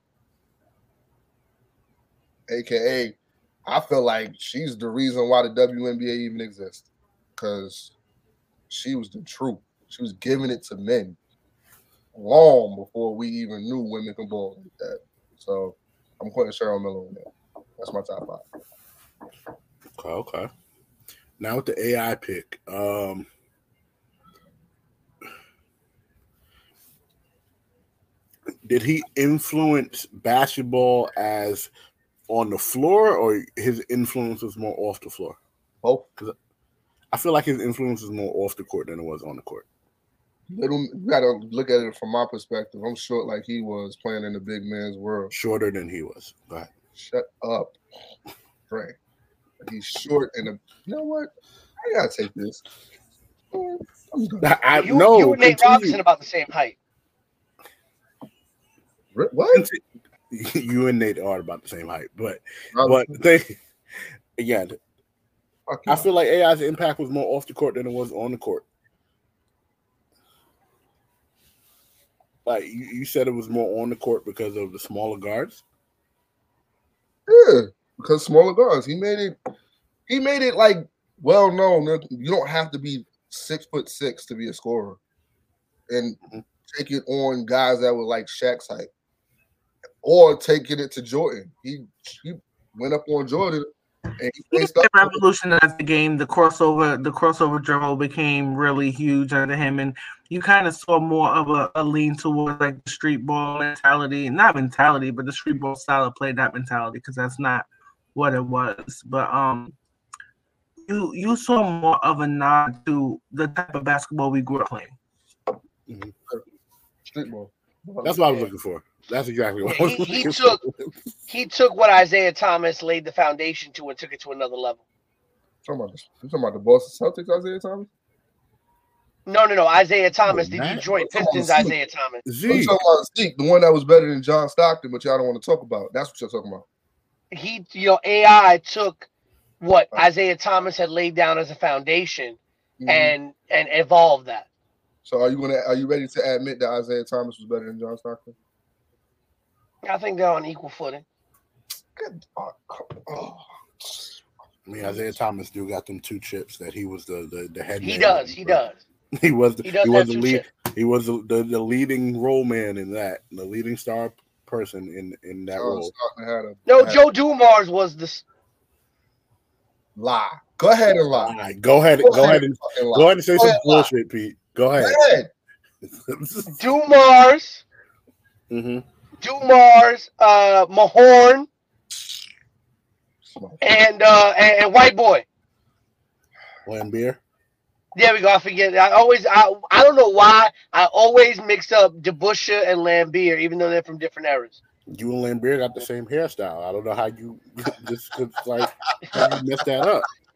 aka I feel like she's the reason why the W N B A even exists, because she was the truth. She was giving it to men long before we even knew women could ball like that. So I'm putting Cheryl Miller in there. That's my top five. Okay, okay. Now with the A I pick, um, did he influence basketball as on the floor, or his influence was more off the floor? Both. Because I feel like his influence is more off the court than it was on the court. Little, you gotta look at it from my perspective. I'm short like he was playing in the big man's world. Shorter than he was. Go ahead. Shut up, Frank. He's short and a, you know what? I gotta take this. I'm I, I You, no, you and Nate continue. Robinson about the same height. What? You and Nate are about the same height, but Robinson. but they again, Fuck I you. feel like A I's impact was more off the court than it was on the court. Like you, you said, it was more on the court because of the smaller guards. Yeah, because smaller guards. He made it. He made it like well known that you don't have to be six foot six to be a scorer, and mm-hmm. take it on guys that were like Shaq's height, or taking it to Jordan. He he went up on Jordan, and he He faced up. revolutionized the game. The crossover, the crossover dribble became really huge under him, and you kind of saw more of a, a lean towards like the street ball mentality, not mentality, but the street ball style of play, not mentality, because that's not what it was. But um, you you saw more of a nod to the type of basketball we grew up playing. Mm-hmm. Street ball. That's what I was looking for. That's exactly what I was He, he looking took for. he took what Isaiah Thomas laid the foundation to and took it to another level. Talking about this, you talking about the Boston Celtics, Isaiah Thomas? No, no, no. Isaiah Thomas, the Matt? Detroit I'm talking Pistons. about Isaiah Thomas. I'm Z. talking about Zeke, the one that was better than John Stockton, but y'all don't want to talk about. That's what you're talking about. He, you know, A I took what Isaiah Thomas had laid down as a foundation Mhm. and and evolved that. So are you gonna are you ready to admit that Isaiah Thomas was better than John Stockton? I think they're on equal footing. Good. Oh, oh. I mean, Isaiah Thomas do got them two chips that he was the the, the head. He man. does. He does. He was the, He he, does was have the two lead. chips. He was the, the, the leading role man in that, the leading star person in in that John role. Stockton had a No, had Joe Dumars was the. a lie. Go ahead and lie. All right, go ahead, Go, go ahead ahead and fucking lie. go ahead and say Go some ahead, lie. bullshit, Pete. Go ahead. Go ahead. Dumars, mm-hmm. Dumars, uh, Mahorn, and uh, and, and White Boy. Lambeer. There we go. I forget. I always. I. I don't know why. I always mix up DeBusschere and Lambeer, even though they're from different eras. You and Lambeer got the same hairstyle. I don't know how you just could like how you messed that up.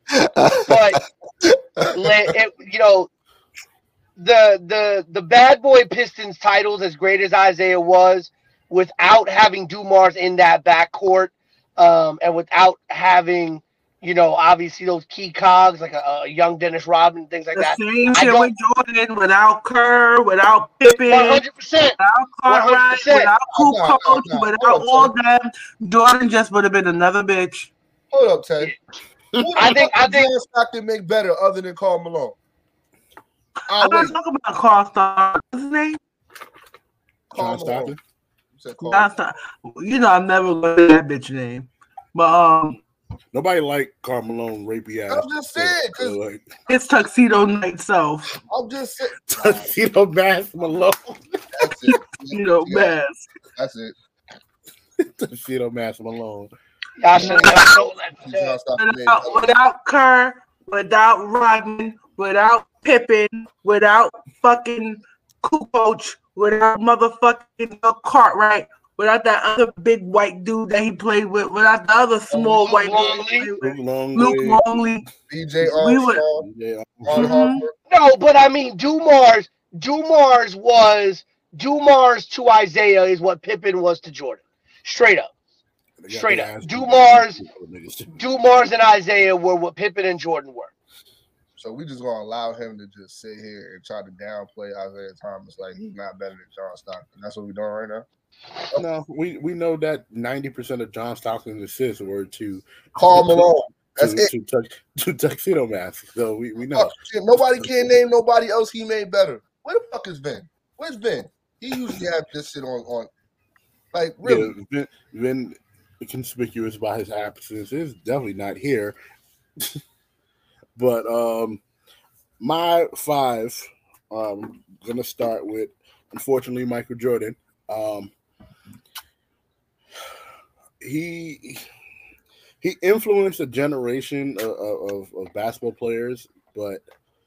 but it, you know, the the the Bad Boy Pistons titles, as great as Isaiah was, without having Dumars in that backcourt, um, and without having, you know, obviously those key cogs like a, a young Dennis Rodman, things like The that. same I shit don't. with Jordan, without Kerr, without Pippen, One hundred percent. without Cartwright, one hundred percent. without Coop Nah, nah, Coach, nah. without Hold up, all them, Jordan just would have been another bitch. Hold up, Tay. Who the I think- fuck I did think- John Stockton make better other than Karl Malone? I'm I'll not wait. talking about Carl Stockton. What's his name? Karl John Malone. Stockton. You said Karl. John Stockton. You know, I'm never going to that bitch name. But um, Nobody like Karl Malone rapey ass. I'm just saying, because So, like, it's Tuxedo Night Self. I'm just saying. Tuxedo Mask Malone. That's it. You know, Yeah, Mask. That's it. Tuxedo Mask Malone. Y'all should have told that John shit. Stockton made Without, better. without Kerr, without Rodman, without Pippen, without fucking Kukoc, without motherfucking uh, Cartwright, without that other big white dude that he played with, without the other small Luke white dude Longley. he played with, Luke Longley. Luke Longley. B J We would- Armstrong, Yeah. Ron Mhm. Harper. No, but I mean, Dumars, Dumars was Dumars to Isaiah is what Pippen was to Jordan. Straight up. They got Straight their up. ass Dumars, beat. Dumars and Isaiah were what Pippen and Jordan were. So we just gonna allow him to just sit here and try to downplay Isaiah Thomas like he's not better than John Stockton. That's what we're doing right now. No, we, we know that ninety percent of John Stockton's assists were to Karl Malone. That's to, it. to, tux, to Tuxedo Mask. So we, we know. Fuck, shit, nobody can name nobody else he made better. Where the fuck is Vin? Where's Vin? He usually have this shit on on. Like really, Yeah, Vin, Vin conspicuous by his absence is definitely not here. But um, my five, um, gonna start with, unfortunately, Michael Jordan. Um, he he influenced a generation of, of, of basketball players, but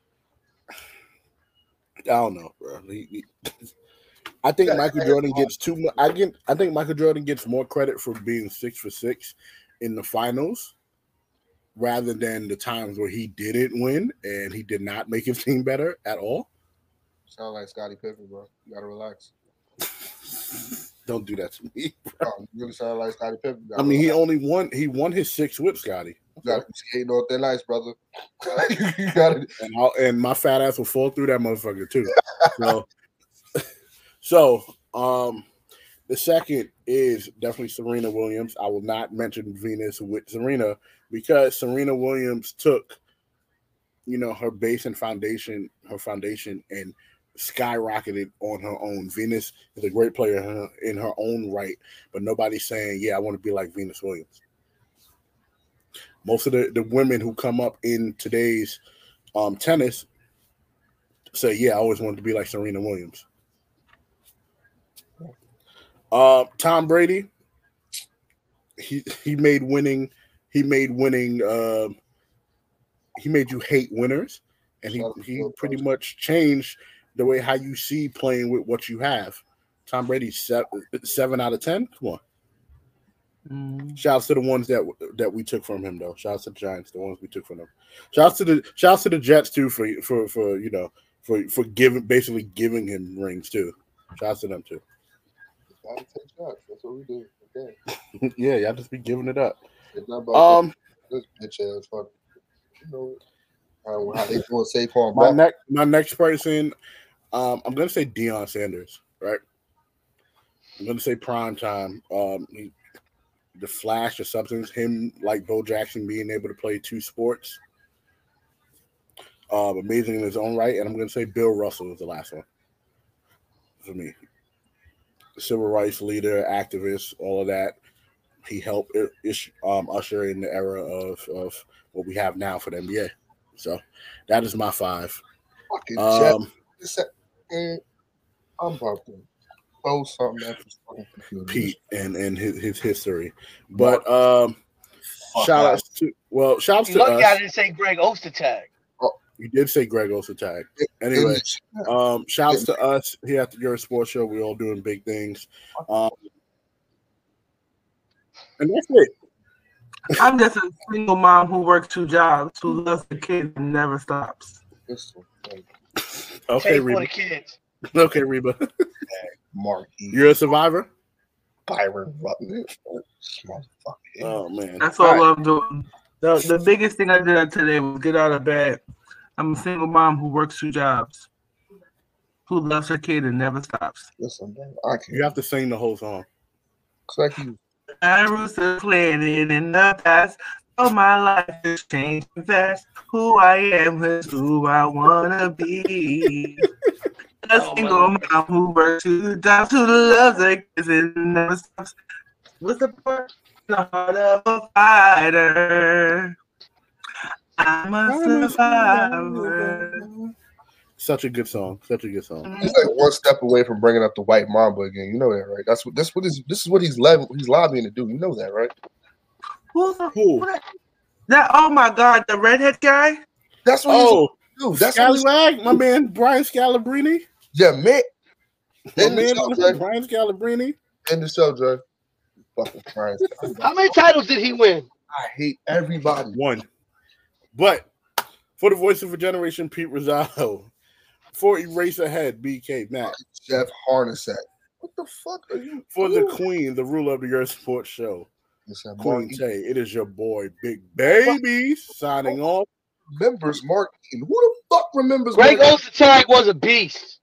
I don't know, bro. He, he, I think Yeah, Michael I- Jordan gets too much. I get. I think Michael Jordan gets more credit for being six for six in the finals, rather than the times where he didn't win and he did not make his team better at all. sound like Scottie Pippen, bro. You gotta relax. Don't do that to me. Oh, you really sound like Scottie Pippen. You I gotta mean, he relax. only won. He won his six with Scotty. You gotta be skating on thin ice, brother. You gotta. And, I'll, and my fat ass will fall through that motherfucker too. So, so um, the second is definitely Serena Williams. I will not mention Venus with Serena because Serena Williams took, you know, her base and foundation, her foundation, and skyrocketed on her own. Venus is a great player in her, in her own right, but nobody's saying, "Yeah, I want to be like Venus Williams." Most of the, the women who come up in today's um, tennis say, yeah, I always wanted to be like Serena Williams. Uh, Tom Brady, he he made winning, he made winning, uh, he made you hate winners, and he, he pretty much changed the way how you see playing with what you have. Tom Brady, seven, seven out of ten. Come on. Mm. Shouts to the ones that that we took from him, though. Shouts to the Giants, the ones we took from them. Shouts to the shouts to the Jets too for for for you know for for giving basically giving him rings too. Shouts to them too. Gotta take shots. That's what we do. Okay. Yeah, y'all just be giving it up. It's not about Um, this bitch ass fuck. You know how, how they doing Saquon my Barkley. next my next person, um, I'm gonna say Deion Sanders, right? I'm gonna say prime time. Um, he, the flash of substance, him like Bo Jackson being able to play two sports, um, amazing in his own right. And I'm going to say Bill Russell is the last one for me. Civil rights leader, activist, all of that. He helped ish, um, usher in the era of, of what we have now for the N B A. So that is my five. Fucking Um, Jet. And I'm about to throw something at this fucking computer. Pete and, and his, his history. But um, shout outs to, well, shout outs You to lucky I us. didn't say Greg Ostertag. You did say Greg Ostertag. Anyway, um, shouts to us here at the Your Sports Show. We're all doing big things. Um, and that's it. I'm just a single mom who works two jobs, who loves the kids and never stops. Okay, Pay for Reba. the kids. Okay, Reba. Mark E. You're a survivor? Byron Rutledge. Oh, man. That's all All right. I'm doing. The, the biggest thing I did today was get out of bed. I'm a single mom who works two jobs, who loves her kid and never stops. Listen, man, I can't. You have to sing the whole song. It's like you. My roots are planted in the past. Oh, my life is changing fast. Who I am is who I wanna be. A Oh, single my mom who works two jobs, who loves her kids and never stops. What's the part? The heart of a fighter. I'm a survivor. Such a good song. Such a good song. He's like one step away from bringing up the white mamba again. You know that, right? That's what this what is this is what he's lev- he's lobbying to do. You know that, right? Who's the, Who? who that, that? Oh my God, the redhead guy. That's what Oh, he's do. That's what he's, Scallywag, my man Brian Scalabrine. yeah, man. My In the man show, Dre. Brian Scalabrine. In the show, Dre. Fucking Christ. How many titles did he win? I hate everybody. One. But for the voice of a generation, Pete Rosado. For Eraserhead, B K Matt. Jeff Hornacek. What the fuck are you For the doing? queen, the ruler of the Earth Sports Show, Listen, Queen Mark, Tay. It is your boy, Big Baby, signing off. remembers Mark Eaton. Who the fuck remembers Greg Mark Ostertag was a beast.